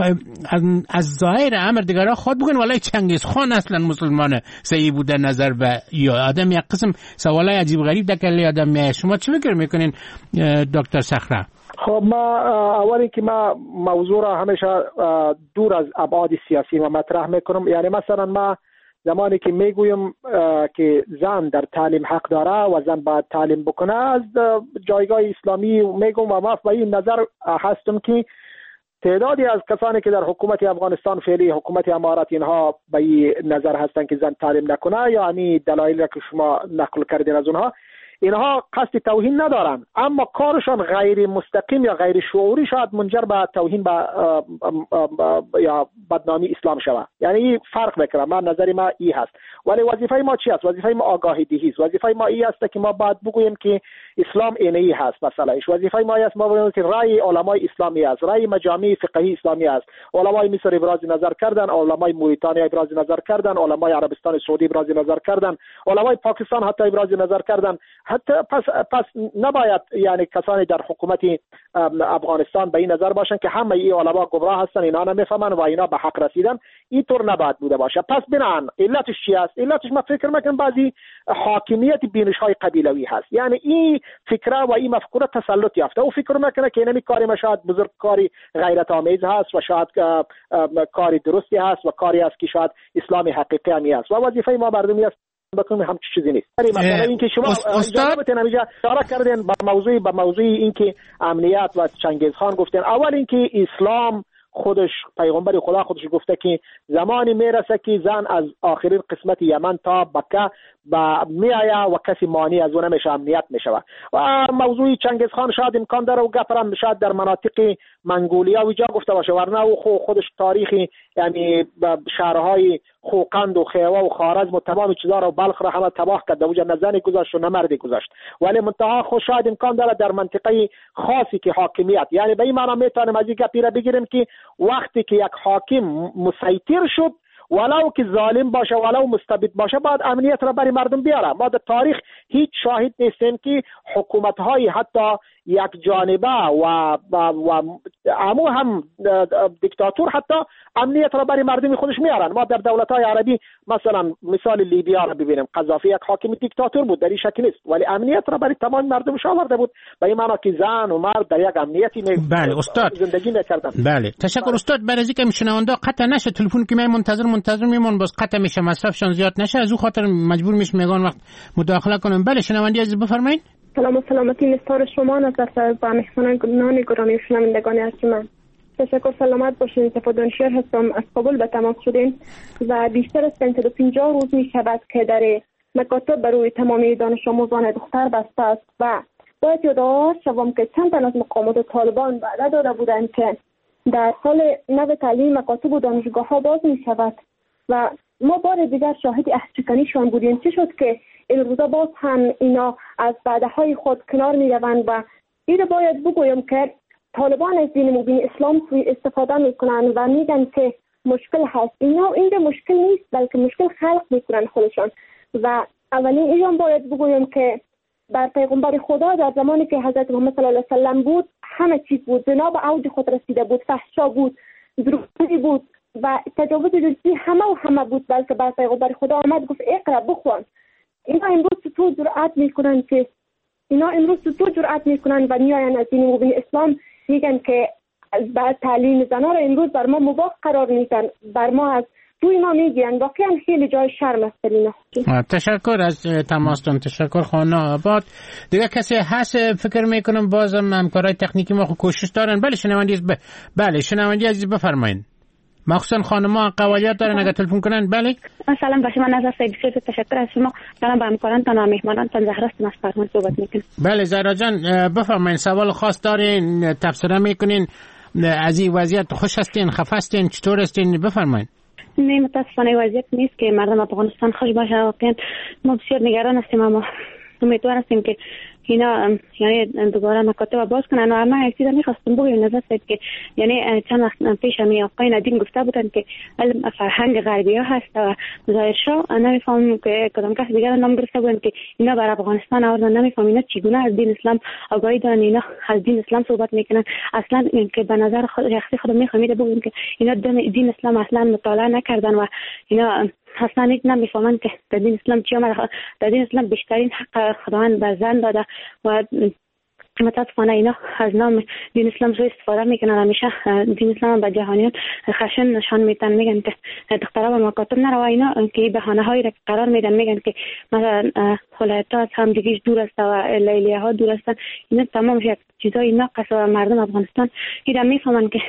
از ظاهر امر دیگرها خود بگن ولی چنگیز خان اصلا مسلمان صحیح بوده نظر به یا آدم، یک قسم سوالای عجیب غریب دکلی آدم میاد. شما چی فکر میکنین دکتر صخره؟ خب ما اولی که ما موضوع را همیشه دور از ابعاد سیاسی ما مطرح میکنم. یعنی مثلا ما زمانی که میگویم که زن در تعلیم حق داره و زن باید تعلیم بکنه، از جایگاه اسلامی میگم و ما به این نظر هستم که تعدادی از کسانی که در حکومت افغانستان فعلی حکومت امارات اینها به این نظر هستند که زن تعلیم نکنه، یعنی دلایلی را که شما نقل کردین از اونها، اینها قصد توهین ندارن، اما کارشان غیر مستقیم یا غیر شعوری شاید منجر به توهین به یا بدنامی اسلام شود. یعنی فرق میکنه. من نظری ما ای هست. ولی وظیفه ما چی است؟ وظیفه ما آگاهی دهی است. وظیفه ما ای است که ما باید بگوییم که اسلام اینی هست. مثلا وظیفه ما است ما بگوییم که رأی علمای اسلامی است، رأی مجامع فقهی اسلامی است. علمای مصر ابراز نظر کردن، علمای موریتانیا ابراز نظر کردن، علمای عربستان سعودی ابراز نظر کردن، علمای پاکستان حتی ابراز نظر کردن. حتی پس نباید یعنی کسانی در حکومت افغانستان به این نظر باشن که همه این علما گمراه هستن، اینا نمیفهمن و اینا به حق رسیدن. اینطور نباید بوده باشه. پس بنان علتش چی است؟ علتش ما فکر میکنم بعضی حاکمیت بینش‌های قبیلوی هست. یعنی این فکره و این مفکوره تسلط یافته و فکر میکنه که اینمی کاری ما شاید بزرگ کاری غیرت آمیز هست و شاید کاری درستی هست و کاری است که شاید اسلام حقیقی همی است و وظیفه ما مردمی است بکنم هم چیزی نیست. مثلا اینکه شما اشاره کردین به موضوع اینکه امنیت و چنگیز خان گفتن، اول اینکه اسلام خودش پیغمبر خدا خودش گفته که زمانی میرسه که زن از آخرین قسمت یمن تا بکه میآیه و کسی مانی از اون نمیشه، امنیت میشوه. و موضوع چنگیز خان شاید امکان داره و گفرم شاید در مناطق منگولیا ویجا گفته باشه، ورنه او خودش تاریخی یعنی شهرهای خوقند و خیوه و خوارزم و تمام چیزا رو بلخ را همه تباه کرد، وجه نه زنی گذاشت و نه مردی گذاشت. ولی منتها خود شاید امکان داره در منطقه خاصی که حاکمیت، یعنی به این معنی میتونیم از این گپی را بگیریم که وقتی که یک حاکم مسیطر شد ولو که ظالم باشه ولو مستبد باشه باید امنیت را برای مردم بیاره. ما در تاریخ هیچ شاهد نیستیم که حکومت‌های حتی یک جانبه و امو هم دیکتاتور حتی امنیت را برای مردم خودش میارن. ما در دولت‌های عربی مثلا مثال لیبیا را ببینیم، قذافی یک حاکم دیکتاتور بود، در این شک نیست، ولی امنیت را برای تمام مردمش آورده بود، به این معنی که زن و مرد در یک امنیتی بله استاد زندگی میکردن. بله تشکر استاد. برای اینکه شنونده قطع نشه تلفن که من منتظر میمون باز قطع میشه، مصرفشون زیاد نشه، از اون خاطر مجبور میشم میگن وقت مداخله کنم. بله شنونده عزیز بفرمایید. سلام و سلامتی نثار شما نظر با مهمانان گرامی شنوندگان ارجمند. تشکر، سلامت باشین. تفادانشیر هستم، از کابل به تماس شدیم و بیشتر از 150 روز می شود که در مکاتب برای تمامی دانش آموزان دختر بسته است و باید یادآور شوم که چند تن از مقامات طالبان وعده داده بودند که در سال نو تعلیم مکاتب و دانشگاه ها باز می شود و ما بار دیگر شاهد عهدشکنیشان بودیم. چه شد که این روزا باز هم اینا از وعده های خود کنار می روند و این باید بگویم که طالبان از دین مبین اسلام سوی استفاده می کنند و میگن که مشکل هست. اینا اینجا مشکل نیست بلکه مشکل خلق می کنند خودشان. و اولین ایشان باید بگویم که بر پیغمبر خدا در زمانی که حضرت محمد صلی الله علیه و سلم بود همه چیز بود. زنا به اوج خود رسیده بود، فحشا بود، دروغگویی بود و تجاوز جنسی همه بود. بلکه بر پیغمبر خدا آمد گفت اقرا بخوان. اینا امروز تو جرأت میکنن و میاین از دین مبین اسلام میگن که بعد تعلیم زنا رو امروز بر ما مباح قرار میدن، بر ما از روی ما میگن. واقعا خیلی جای شرم است اینا. تشکر از تماستون، تشکر خانم آباد. دیگه کسی هست فکر میکنم بازم همکارای تکنیکی ما کوشش دارن. بله شنوندی عزیز بفرمایید. مخصوصا خانم‌ها قوالیات دارن اگه تلفن کنن. بله سلام با شما نظر سید بسیار تشکر از شما. سلام با همکارانتان و مهمانانتان. زهرا است از فرمان صحبت میکنم. بله زهرا جان بفرمایید، سوال خاص دارین، تبصره میکنین، از این وضعیت خوش هستین، خفه هستین، چطور هستین؟ بفرمایید. نه متاسفانه وضعیت نیست که مردم افغانستان خوش باشه. واقعا ما بسیار نگران هستیم، اما امیدوار هستیم که اینا یعنی دوباره مکاتب باز کنن. و اما یک چیز می‌خواستم بگم نظر سید که یعنی چند وقت پیش می آقای ندیم گفته بودن که علم فرهنگ غربی ها هست و ظاهر شو نمیفهمم که کدام کس دیگر نام گرفته بودن که اینا بر افغانستان آوردن. نمیفهمم اینا چگونه از دین اسلام آگاهی دارن، اینا از دین اسلام صحبت میکنن. اصلا که به نظر خود شخصی خودم میفهمیده بگم که اینا دین اسلام اصلا مطالعه نکردن و اینا اصلا هیچ نمیفهمن که در دین اسلام چی آمده. در دین اسلام بیشترین حق خداوند به زن داده و متاسفانه اینا از نام دین اسلام سوء استفاده میکنن. همیشه دین اسلام به جهانیان خشن نشان میدن، میگن که دخترها به مکاتب نرو. اینا که بهانه هایی را قرار میدن، میگن که مثلا ولایت‌ها از هم دیگه دور است و لیلیه ها دور هستن. اینا تمام چیزای ناقص و مردم افغانستان اینا میفهمن که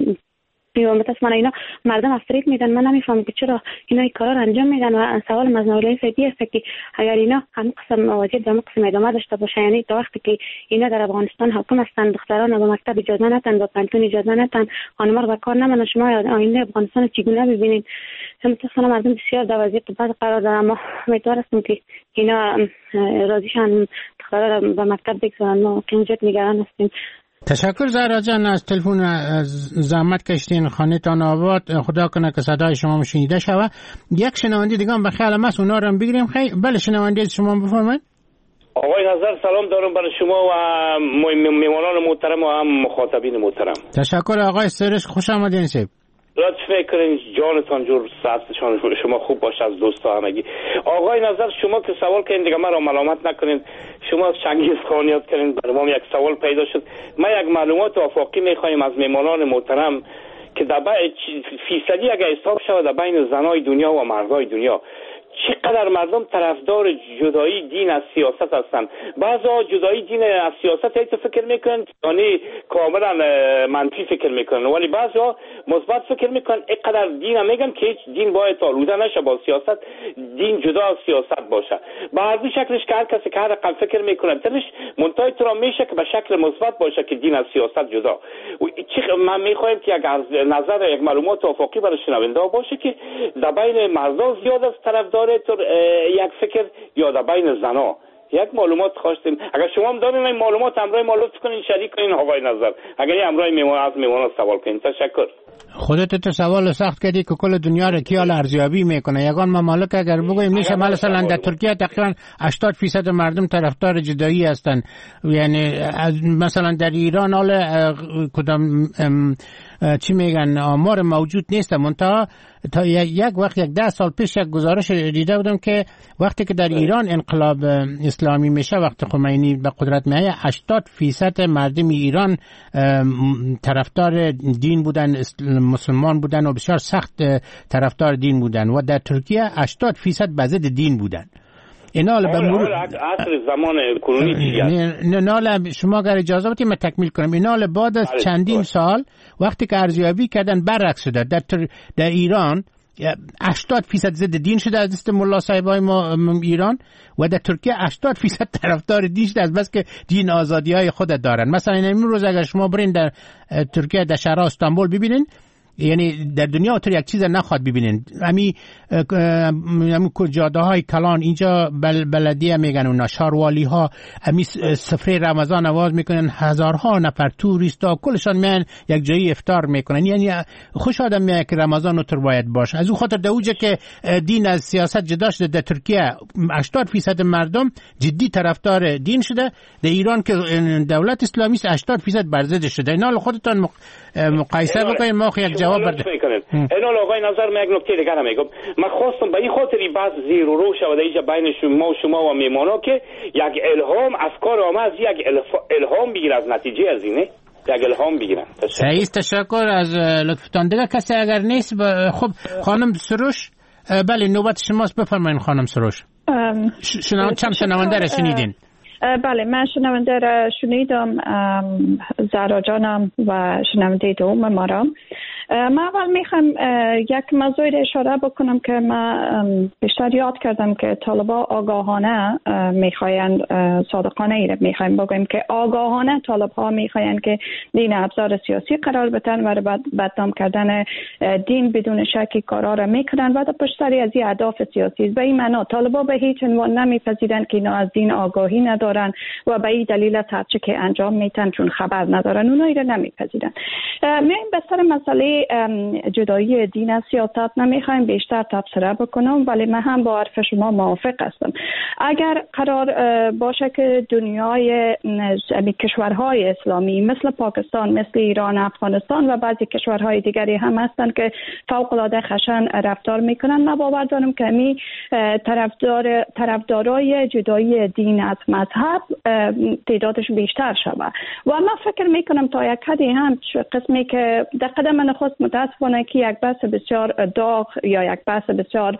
متاسفانه اینا مردم افریت میدن. من نمیفهمم که چرا اینا این کارا رو انجام میدن. و سوال مزنوله سیدی است که اگر اینا هم قسم واجب هم قسم ادامه داشته باشه، یعنی تا وقتی که اینا در افغانستان حاکم هستند، دختران به مکتب اجازه ندن، با پنتون اجازه ندن، خانم‌ها رو به کار نمونن، شما آینده افغانستان چگونه ببینید؟ متاسفانه مردم بسیار در وضعیت بد قرار دارن. ما امیدوار هستیم که اینا راضیشن دخترها رو به مکتب بگذارن. ما کنجد نگران هستیم. تشکر زهرا جان از تلفن، از زحمت کشتین. خانه‌تان آباد، خدا کنه که صدای شما شنیده شود. یک شنونده دیگه هم به خیال ماست، اونا رو هم بگیریم. بله شنونده شما بفرمایید. آقای نظر سلام دارم برای شما و میهمانان محترم و هم مخاطبین محترم. تشکر آقای سرش، خوش آمدین. سیب لطف میکنین جانتان جور صحتشان شما خوب باشه از دوستا همگی. آقای نظر شما که سوال کردین دیگه من رو ملامت نکنین، شما چنگیز خانیات کردین، برای ما یک سوال پیدا شد. ما یک معلومات آفاقی میخوایم از میهمانان محترم که در فیصدی اگر حساب شود در بین زنای دنیا و مردای دنیا چقدر مردم طرفدار جدایی دین از سیاست هستند. بعضا جدایی دین از سیاست هیچ فکر میکنن، یعنی کاملا منفی فکر میکنن، ولی بعضا مثبت فکر میکنن. اینقدر دین میگن که هیچ دین باید آلوده نشه با سیاست، دین جدا از سیاست باشه. به هر دو شکلش که هر کسی که هر رقم فکر میکنه دلش منتهای تو را میشه که به شکل مثبت باشه که دین از سیاست جدا. من میخوایم که اگر نظر یک معلومات آفاقی برای شنونده باشه که در بین مردان زیاد از طرفدار یک فکر یا در بین زنا یک معلومات خواستیم. اگر شما هم دارین این معلومات همراه ما لطف کنین شریک کنین آقای نظر. اگر همراه از میمونات سوال کنین. تشکر. خودت تو سوال سخت کردی که کل دنیا را کیا ارزیابی میکنه. یگان ممالک اگر بگویم میشه مثلا در ترکیه تقریبا 80% مردم طرفدار جدایی هستند. یعنی مثلا در ایران حال کدام چی میگن آمار موجود نیست. منتها تا یک وقت 10 سال پیش یک گزارش دیده بودم که وقتی که در ایران انقلاب اسلامی میشه، وقتی خمینی به قدرت میاد، 80% مردم ایران طرفدار دین بودن، مسلمان بودن و بسیار سخت طرفدار دین بودن. و در ترکیه 80% به ضد دین بودن. اینا به مرور عصر زمان کرونی نه شما اگر اجازه بدید من تکمیل کنم. اینا بعد از چندین سال وقتی که ارزیابی کردن برعکس شده. در ایران 80% ضد دین شده از دست ملا صاحبای ما ایران و در ترکیه 80% طرفدار دین شده از بس که دین آزادی‌های خود دارن. مثلا امروز اگر شما برین در ترکیه در شهر استانبول ببینین، یعنی در دنیا طور یک چیز نخواد ببینین. همین جاده های کلان اینجا بلدیه میگن و نشاروالی ها همین سفره رمضان آواز میکنن، هزارها نفر توریست ها کلشان میان یک جایی افطار میکنن. یعنی خوش آدم میاد که رمضان اونطور باید باشه. از اون خاطر دوجه که دین از سیاست جدا شده در ترکیه 80% مردم جدی طرفدار دین شده، در ایران که دولت اسلامی است 80% بر ضد شده. اینا خودتان مقایسه بکنید ما یک جواب بده. اینا آقای نظر من یک نکته دیگه میگم. من خواستم به این خاطری بعض زیر و رو شده اینجا بین شما و میمانا که یک الهام از کار آمد، یک الهام بگیر از نتیجه از اینه، یک الهام بگیرن. سعید تشکر از لطفتان. دیگه کسی اگر نیست خب خانم سروش، بله نوبت شماست، بفرمایید خانم سروش. چند شنونده را شنیدین؟ بله من شنونده را شنیدم، زهرا جانم و شنونده دوم ما را. من اول میخوام یک موضوع اشاره بکنم که من بیشتر یاد کردم که طالبا آگاهانه میخواین، صادقانه ایره میخوایم بگویم که آگاهانه طالبها میخواین که دین ابزار سیاسی قرار بدن و بدنام کردن دین بدون شکی کارا را میکنن و در پشت سری از این اهداف سیاسی. به این معنا طالبا به هیچ عنوان نمیپذیرن که اینا از دین آگاهی ندارن و به این دلیل از هرچه که انجام میتن چون خبر ندارن اونا ایره نمیپذیرن. میایم به سر مسئله جدایی دین از سیاست نمیخوایم بیشتر تبصره بکنم، ولی من هم با حرف شما موافق هستم. اگر قرار باشه که دنیای کشورهای اسلامی مثل پاکستان، مثل ایران، افغانستان و بعضی کشورهای دیگری هم هستن که فوق العاده خشن رفتار میکنن، من باور دارم که می طرفدارای جدایی دین از مذهب تعدادش بیشتر شود و من فکر میکنم تا یک حدی هم قسمی که در قدم نخست متاسفانه که یک بحث بسیار داغ یا یک بحث بسیار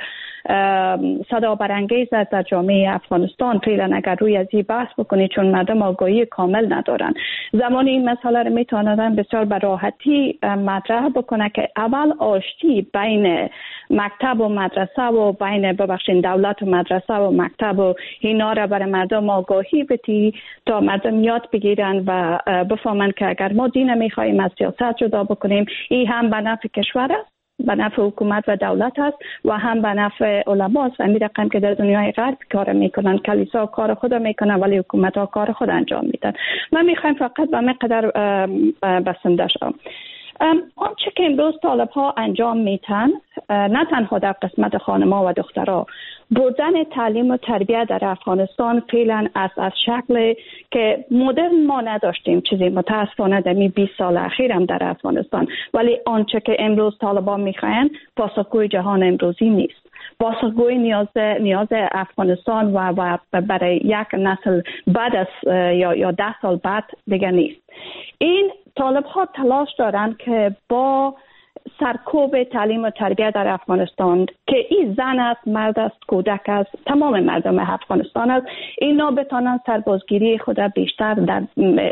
صدا برانگیز در جامعه افغانستان فعلا اگر روی از این بحث بکنی چون مردم آگاهی کامل ندارن، زمانی این مسئله رو میتونن بسیار به راحتی مطرح بکنه که اول آشتی بین مکتب و مدرسه و بین دولت و مدرسه و مکتب و اینا را برای مردم آگاهی بدی تا مردم یاد بگیرن و بفهمن که اگر ما دین میخوایم از سیاست جدا بکنیم، این هم به نفع کشور است، به نفع حکومت و دولت است و هم به نفع علما است. و این رقم که در دنیای غرب کار میکنن، کلیسا کار خود میکنن ولی حکومت ها کار خود انجام میدن. من میخوایم فقط به مقدار بسنده شم. آنچه که امروز طالب ها انجام میتن، نه تنها در قسمت خانم‌ها و دخترها، بردن تعلیم و تربیت در افغانستان فعلا از شکل که مدرن ما نداشتیم چیزی متاسفانه در 20 سال اخیر هم در افغانستان، ولی آنچه که امروز طالبان میخواین پاسخگوی جهان امروزی نیست. پاسخگوی نیاز افغانستان و برای یک نسل بعد از یا 10 سال بعد دیگه نیست. این طالب ها تلاش دارن که با سرکوب تعلیم و تربیت در افغانستان که این زن است، مرد است، کودک است، تمام مردم افغانستان است، اینا بتانن سربازگیری خود بیشتر در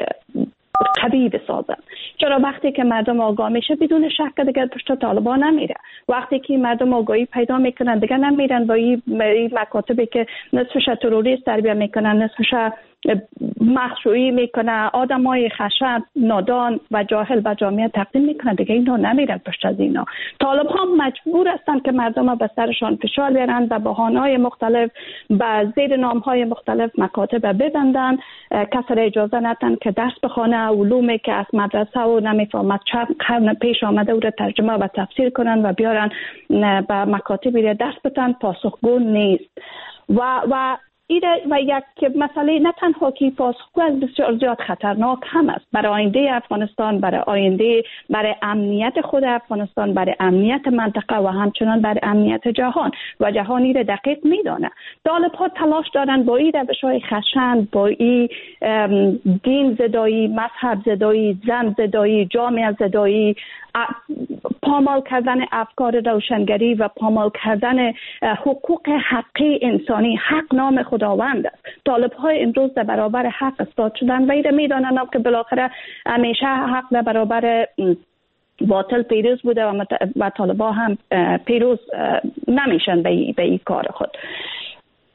قوی بسازن. چرا وقتی که مردم آگاه میشه بدون شک دیگه پشت طالبان نمیره. وقتی که مردم آگاهی پیدا میکنن دیگه نمیرن با این مکاتبی که نصفش تروریست تربیت میکنن، نصفش مخشویی میکنه، آدمای خشن، نادان و جاهل به جامعه تقدیم میکنن، دیگه اینا نمیرن پشت از اینا. طالب ها مجبور هستن که مردم به سرشان فشار بیارن و بهانه‌های مختلف به زیر نام‌های مختلف مکاتب ببندن، کسی را اجازه ندن که درس بخونه، علومی که از مدرسه و نمیفهمد چند قرن پیش آمده او را ترجمه و تفسیر کنن و بیارن به مکاتبی را درس بدن. پاسخگو نیست و یک مسئله نه تنها که پاسخگو از بسیار زیاد خطرناک هم است برای آینده افغانستان، برای امنیت خود افغانستان، برای امنیت منطقه و همچنان برای امنیت جهان و جهانی را دقیق میدانه. طالب ها تلاش دارن با این روش‌های خشن، با این دین زدایی، مذهب زدایی، زن زدایی، جامعه زدایی، پامال کردن افکار روشنگری و پامال کردن حقوق حقی انسانی. حق نام خداوند است. طالب های امروز در برابر حق استاد شدن و ایره میدانن که بالاخره همیشه حق در برابر باطل پیروز بوده و طالب ها هم پیروز نمیشن به این کار خود.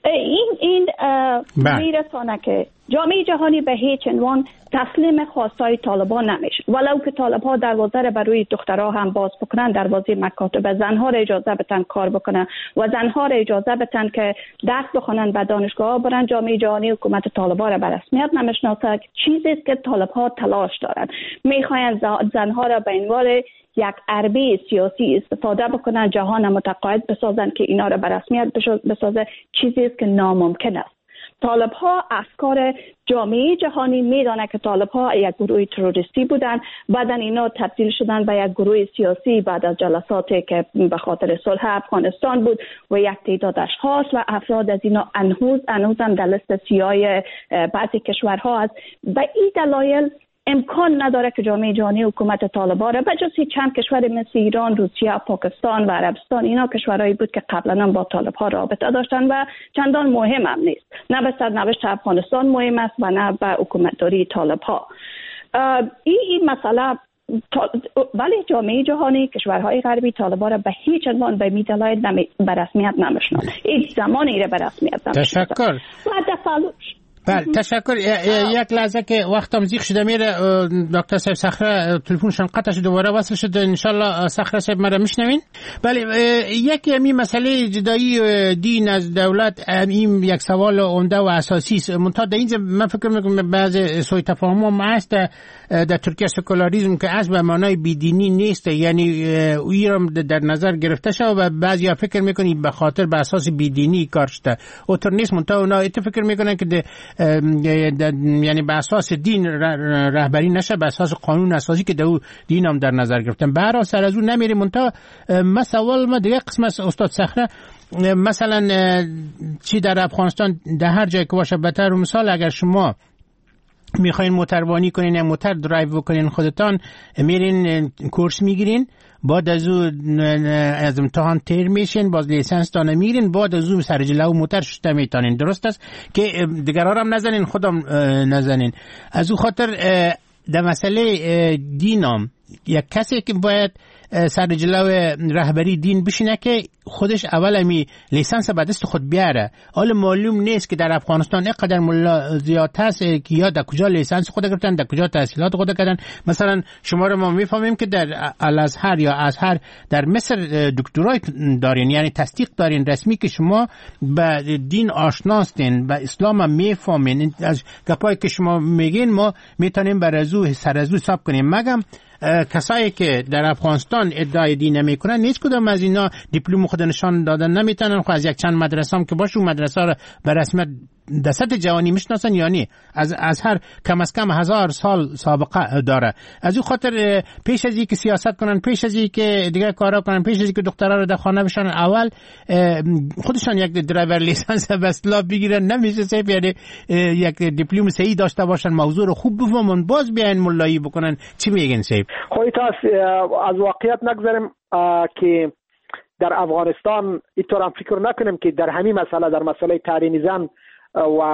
این میرسانه که جامعه جهانی به هیچ عنوان تسلیم خواستای طالبان نمیشه. ولو که طالبان دروازه را برای دخترها هم باز بکنن، دروازه مکاتب زنها را اجازه بدن کار بکنن و زنها را اجازه بدن که درس بخونن و دانشگاه برن، جامعه جهانی حکومت طالبان را به رسمیت نمیشناسه. چیزی است که طالبان تلاش دارن، میخواین زنها را به عنوان یک عربه سیاسی استفاده بکنن، جهان متقاعد بسازن که اینا را به رسمیت بسازه. چیزی است که ناممکن است. طالب‌ها افکار جامعه جهانی میدانه که طالب‌ها یک گروه تروریستی بودن، بعدن اینا تبدیل شدن به یک گروه سیاسی بعد از جلساتی که به خاطر صلح افغانستان بود و یک تعداد اشخاص و افراد از اینا هنوزم در لیست سیاه بعضی کشورها است. به این دلایل امکان نداره که جامعه جهانی حکومت طالبان را بجز چند کشور مثل ایران، روسیه، پاکستان و عربستان، اینا کشورهایی بود که قبلا با طالبان رابطه داشتن و چندان مهم هم نیست. نه به سرنوشت افغانستان مهم است و نه به حکومتداری طالبان. این مسئله ولی جامعه جهانی کشورهای غربی طالبان را به هیچ عنوان به می دلایل به رسمیت نمیشناسند. این زمانی را به رسمیت نمیشناسند. تشکر. بله تشکر. یک لحظه که وقتم زیغ شده میره، دکتر صاحب صخره تلفنشون قطع شد، دوباره وصل شد. انشالله صخره صاحب مرا میشنوین؟ بله، یکی همین مسئله جدایی دین از دولت این یک سوال عمده و اساسی است. منتها در اینجا من فکر میکنم بعضی سوء تفاهم هم هست در ترکیه. سکولاریسم که از به معنای بیدینی نیست، یعنی ایران در نظر گرفته شده و بعضی فکر میکنن به خاطر به اساس بیدینی کار شده. اونطور نیست. منتها اونا فکر میکنن که یعنی به اساس دین رهبری نشه، به اساس قانون اساسی که دو دین هم در نظر گرفتن. برای سر از اون نمیریم. منتها سوال ما دیگه قسم است استاد صخره. مثلا چی در افغانستان در هر جای که باشه، بهتر مثال اگر شما میخواین موتروانی کنین یا موتر درایو بکنین خودتان، میرین کورس میگیرین، بعد از اون از امتحان تیر میشین، باز لیسانس تان میگیرین، بعد از اون سر جلو موتر شده میتونین. درست است که دیگران هم نزنین، خودم نزنین. از اون خاطر در مسئله دینم یک کسی که باید سر جلو رهبری دین بشینه که خودش اول همی لیسانس به دست خود بیاره. حالا معلوم نیست که در افغانستان اینقدر ملا زیاد هست که یا در کجا لیسانس خود گرفتن، در کجا تحصیلات خود کردن. مثلا شما رو ما میفهمیم که در الازهر یا ازهر در مصر دکترای دارین، یعنی تصدیق دارین رسمی که شما به دین آشناستین، به اسلام هم میفهمین. از گپایی که شما میگین ما میتونیم برازو سر ازو حساب کنیم. مگم کسایی که در افغانستان ادعای دین نمیکنن نیست کدام از اینا دیپلم خود نشان دادن نمیتونن. خب از یک چند مدرسه هم که باشه اون مدرسه رو به رسمیت در سطح جهانی میشناسن، یعنی از هر کم از کم 1000 سال سابقه داره. از اون خاطر پیش از اینکه سیاست کنن، پیش از اینکه دیگه کارا کنن، پیش از اینکه دخترها رو در خانه بشن، اول خودشان یک درایور لیسانس به اصطلاح بگیرن. نمیشه صرف یعنی یک دیپلم صحیح داشته باشن، موضوع رو خوب بفهمن، باز بیاین مولایی بکنن. چی میگین صاحب؟ خودت از واقعیت نگذاریم که در افغانستان اینطور هم فکر نکنیم که در همین مسئله، در مسئله تحریم زن و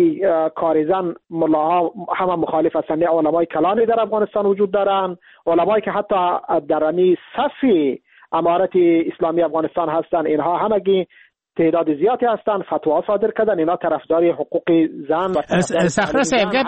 کار زن، ملاها همه مخالف هستند. علمای کلانی در افغانستان وجود دارند، علمایی که حتی در همین صف امارت اسلامی افغانستان هستند. اینها همگی تعداد زیادی هستند، فتوا صادر کردن. اینا طرفدار حقوق زن و صخره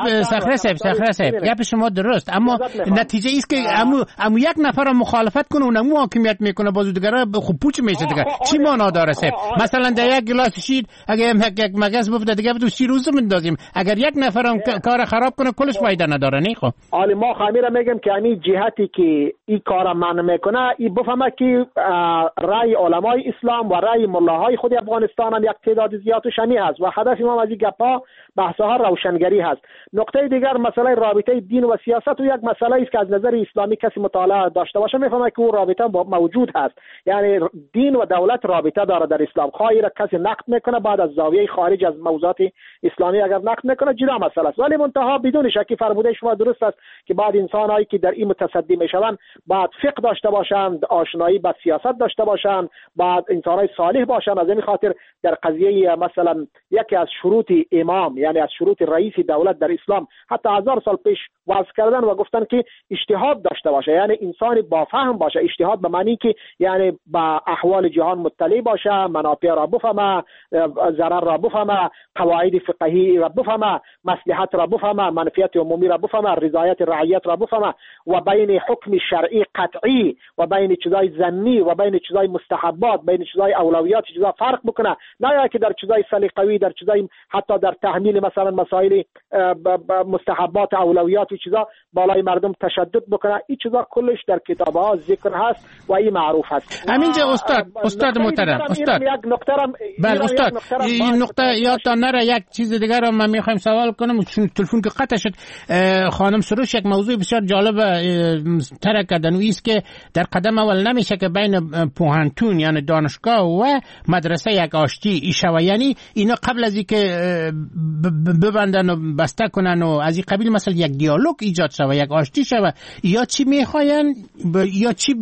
صاحب گپ شما درست، اما نتیجه است که امو یک نفر مخالفت کنه اونم حاکمیت میکنه، بازو دیگه خوب پوچ میشه دیگه. چی معنا داره صاحب؟ مثلا در یک گلاس شیر اگه یک مگس بفته دیگه تو شیر روز میندازیم، اگر یک نفرم کار خراب کنه کلش فایده نداره. نه خب حالا ما خمیره میگم که همین جهتی که این کارا منع میکنه، این بفهمه که رای علمای اسلام و رای ملاهای خود افغانستان هم یک تعداد زیاد شمی است و هدف ما از این گپا بحث‌ها روشنگری هست. نقطه دیگر مسئله رابطه دین و سیاست و یک مسئله است که از نظر اسلامی کسی مطالعه داشته باشه میفهمه که اون رابطه موجود هست. یعنی دین و دولت رابطه داره در اسلام. خواهی را کسی نقد میکنه بعد از زاویه خارج از موضوعات اسلامی اگر نقد میکنه جدا مسئله است، ولی منتها بدون شکی فرموده شما درست است که بعد انسانایی که در این متصدی میشوند بعد فقه داشته باشند، آشنایی با سیاست داشته باشند، بعد انسانای صالح باشند. از این خاطر در قضیه مثلا یکی از شروط امام، یعنی از شروط رئیس دولت در اسلام حتی 1000 سال پیش وضع کردن و گفتن که اجتهاد داشته باشه، یعنی انسان با فهم باشه. اجتهاد به معنی که یعنی با احوال جهان مطلع باشه، منافع را بفهمه، ضرر را بفهمه، قواعد فقهی را بفهمه، مصلحت را بفهمه، منفعت عمومی را بفهمه، رضایت رعیت را بفهمه و بین حکم شرعی قطعی و بین چیزای ظنی و بین چیزای مستحبات، بین چیزای اولویات چیزا فرق بکنه. نه که در چیزای سلیقوی، در چیزای حتی در تحمیل مثلا مسائل مستحبات اولویات و چیزا بالای مردم تشدد بکنه. این چیزا کلش در کتاب‌ها ذکر هست و این معروف هست. همینجا استاد محترم، استاد یک نکته بله استاد این نقطه یادتان نره. یک چیز دیگر رو من میخوایم سوال کنم چون تلفن که قطع شد. خانم سروش یک موضوع بسیار جالب طرح کردن و است که در قدم اول نمیشه که بین پوهنتون یعنی دانشگاه و مدرسه یک آشتی شوه، یعنی اینا قبل از اینکه ببندن و بسته کنن و از این قبیل مثلا یک دیالوگ ایجاد شوه، یک آشتی شوه، یا چی میخواین یا چی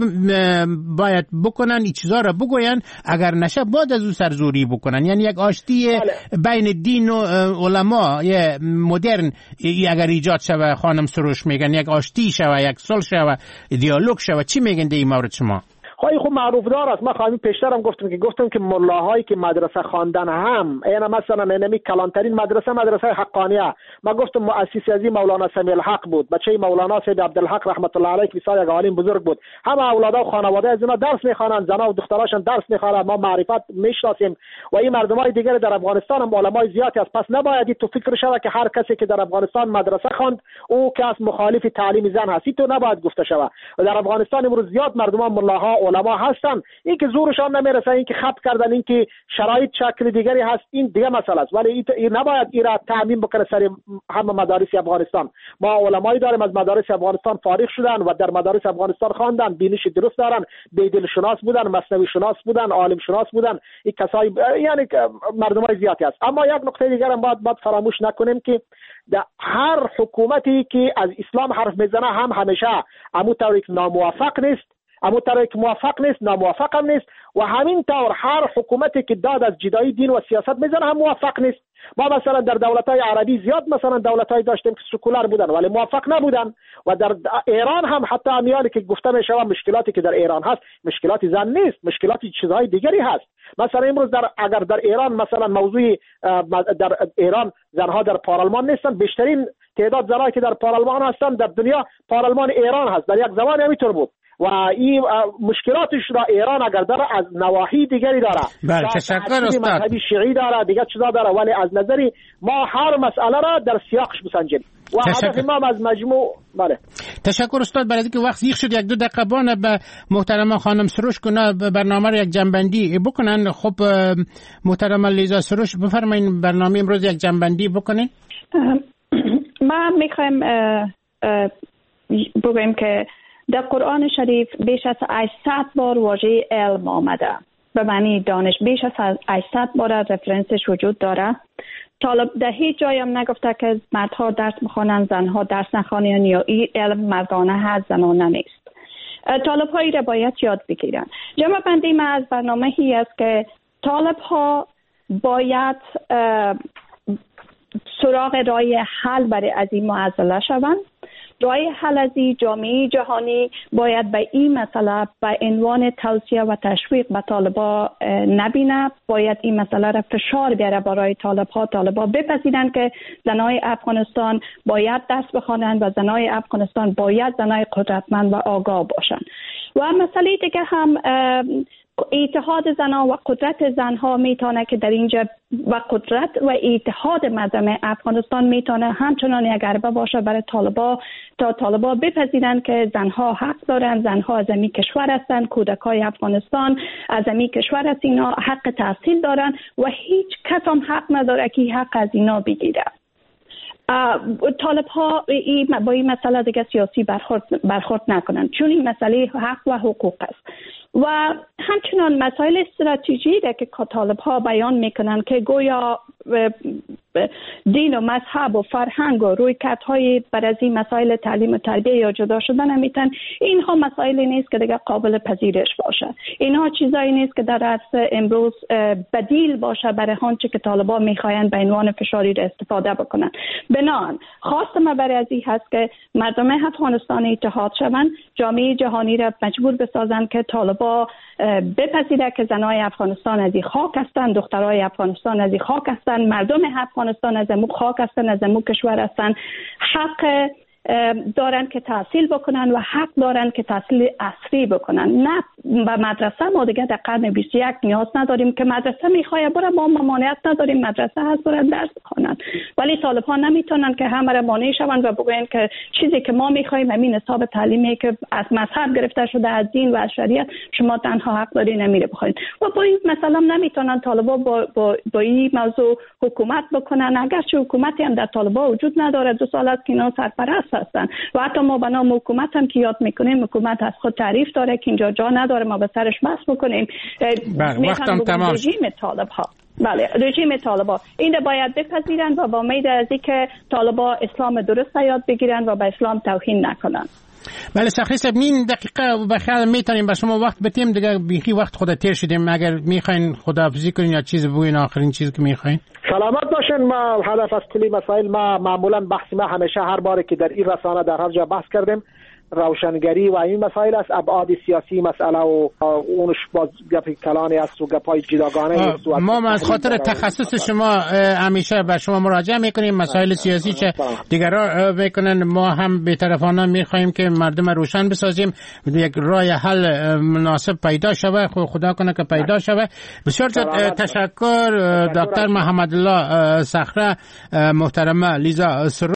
باید بکنن این چیزا را بگوین، اگر نشه بعد از او سرزوری بکنن. یعنی یک آشتی بین دین و علما مدرن اگر ایجاد شوه، خانم سروش میگن یک آشتی شوه، یک صلح شوه، دیالوگ شوه، چی میگن در این مورد شما؟ خب معروف دار است. من خواهیم پیشترم گفتم که ملاهایی که مدرسه خواندن هم اینا مثلا نمی کلانترین مدرسه حقانیه. من گفتم مؤسس از مولانا سمیع الحق بود، بچه مولانا سید عبدالحق رحمت الله علیه که بسیار یک عالم بزرگ بود. همه اولادا و خانواده از اینا درس میخوانند، زنا و دختراشون درس میخوانند. ما معرفت میشناسیم و این مردمای دیگر در افغانستان هم علمای زیادی است. پس نباید تو فکر شوه که هر کسی که در افغانستان مدرسه خواند او کس مخالف تعلیم زن هست. تو نباید گفته شوه. در افغانستان امروز زیاد مردمان ملاها علما هستن، این که زورشان نمیرسه، این که خط کردن، این که شرایط شکل دیگری هست، این دیگه مسئله است. ولی این نباید این را تعمیم بکنه سر همه مدارس افغانستان. ما علمایی داریم از مدارس افغانستان فارغ شدن و در مدارس افغانستان خواندن، بینش درست دارن، بیدل شناس بودن، مثنوی شناس بودن، عالم شناس بودن. این کسای یعنی مردمای زیادی هست. اما یک نکته دیگر هم باید فراموش نکنیم که در هر حکومتی که از اسلام حرف میزنه هم همیشه همون طوری که ناموافق نیست، اما طرحی که موافق نیست، ناموافق هم نیست و همین طور هر حکومتی که داد از جدایی دین و سیاست میزنه هم موافق نیست. ما مثلا در دولت‌های عربی زیاد مثلا دولت‌های داشتیم که سکولار بودن ولی موافق نبودن و در ایران هم حتی امیالی که گفته میشه مشکلاتی که در ایران هست مشکلاتی زن نیست، مشکلاتی چیزهای دیگری هست. مثلا امروز اگر در ایران مثلا موضوع در ایران زنها در پارلمان نیستن، بیشترین تعداد زنایی که در پارلمان هستن در دنیا پارلمان ایران هست. در یک زمان همینطور بود و این مشکلاتش را ایران اگر داره از نواحی دیگری داره. بله تشکر استاد. مذهبی شیعی داره، دیگه چیزا داره، ولی از نظری ما هر مسئله را در سیاقش بسنجیم و هدف ما از مجموع. بله تشکر استاد. برای اینکه وقت زیغ شد یک دو دقیقه بانه به محترم خانم سروش کنه برنامه را یک جنبندی بکنن. خب محترم لیزا سروش بفرمایید برنامه امروز یک جنبندی بکنین. ما میخوایم بگویم که در قرآن شریف بیش از 800 بار واژه علم آمده، به معنی دانش. بیش از 800 بار رفرنسش وجود داره. طالب در هیچ جایی هم نگفته که مردها درس بخوانند زنها درس نخوانند یا این علم مردانه هست زنانه نیست. طالب هایی را باید یاد بگیرن. جمع بندی ما از برنامه هی است که طالب ها باید سراغ راه حل برای از این معضله شوند. راه حل از این جامعه جهانی باید به این مسئله به عنوان توصیه و تشویق به طالبا نبینه. باید این مسئله را فشار بیاره برای طالبا بپذیرند که زنای افغانستان باید درس بخوانند و زنای افغانستان باید زنای قدرتمند و آگاه باشند. و مسئله دیگه هم اتحاد زنها و قدرت زنها میتونه که در اینجا و قدرت و اتحاد مردم افغانستان میتونه همچنان یک ضربه باشه برای طالبا بپذیرند که زنها حق دارند، زنها از این کشور هستند، کودکای افغانستان از این کشور هست، اینا حق تحصیل دارند و هیچ کس هم حق نداره که حق از اینا بگیره. طالب ها با این مسئله دیگه سیاسی برخورد نکنند، چون این مسئله حق و حقوق است. و همچنان مسائل استراتژی را که طالب ها بیان میکنند که گویا دین و مذهب و فرهنگ و رویکردهای بر از این مسائل تعلیم و تربیه یا جدا شدن میتن، اینها مسائلی نیست که دیگه قابل پذیرش باشه. اینها چیزایی نیست که در عصر امروز بدیل باشه برای آنچه که طالبان میخواین به عنوان فشاری را استفاده بکنن. بنابراین خواست ما برای از این هست که مردم افغانستان اتحاد شوند، جامعه جهانی را مجبور بسازند که طالبان بپذیره که زنای افغانستان از این خاک هستند، دخترای افغانستان از این خاک هستند، مردم افغانستان از امو خاک هستند، از امو کشور هستند، حق دارن که تحصیل بکنن و حق دارن که تحصیل عصری بکنن. نه به مدرسه ما دیگه در قرن 21 نیاز نداریم که مدرسه میخواه بره، ما ممانعت نداریم، مدرسه هست برن درس بخونن، ولی طالبان نمیتونن که همه را مانع شوند و بگوین که چیزی که ما میخوایم همین حساب تعلیمی که از مذهب گرفته شده، از دین و از شریعت، شما تنها حق دارین نمیره بخواین. و با این مثلا نمیتونن طالبان با این موضوع حکومت بکنن، اگرچه حکومتی هم در طالبان وجود نداره، 2 سال است که اینا سرپرست هستن و حتی ما به نام حکومت هم که یاد میکنیم، حکومت از خود تعریف داره که اینجا جا نداره ما به سرش بحث بکنیم. وقتم تمام. رژیم طالب‌ها، بله رژیم طالبان این باید بپذیرن و با امید از اینکه طالبان اسلام درست یاد بگیرن و به اسلام توهین نکنن. بله سخی صاحب، نیم دقیقه بخیر میتونیم به شما وقت بدیم دیگه، بیخی وقت خود تیر شدیم. اگر میخواین خداحافظی کنین یا چیز بگوین، آخرین چیزی که میخواین. سلامت باشین. ما هدف از کلی مسائل، ما معمولا بحث ما همیشه هر باری که در این رسانه در هر جا بحث کردیم روشنگری و این مسائل است. ابعاد سیاسی مسئله و اونش باز گپ کلانی است و گپای جداگانه است. ما از خاطر تخصص شما همیشه به شما مراجعه میکنیم، مسائل سیاسی چه دیگران میکنن، ما هم بی‌طرفانه میخوایم که مردم روشن بسازیم، یک راه حل مناسب پیدا شود، خدا کنه که پیدا شود. بسیار تشکر دکتر محمد الله صخره، محترمه لیزا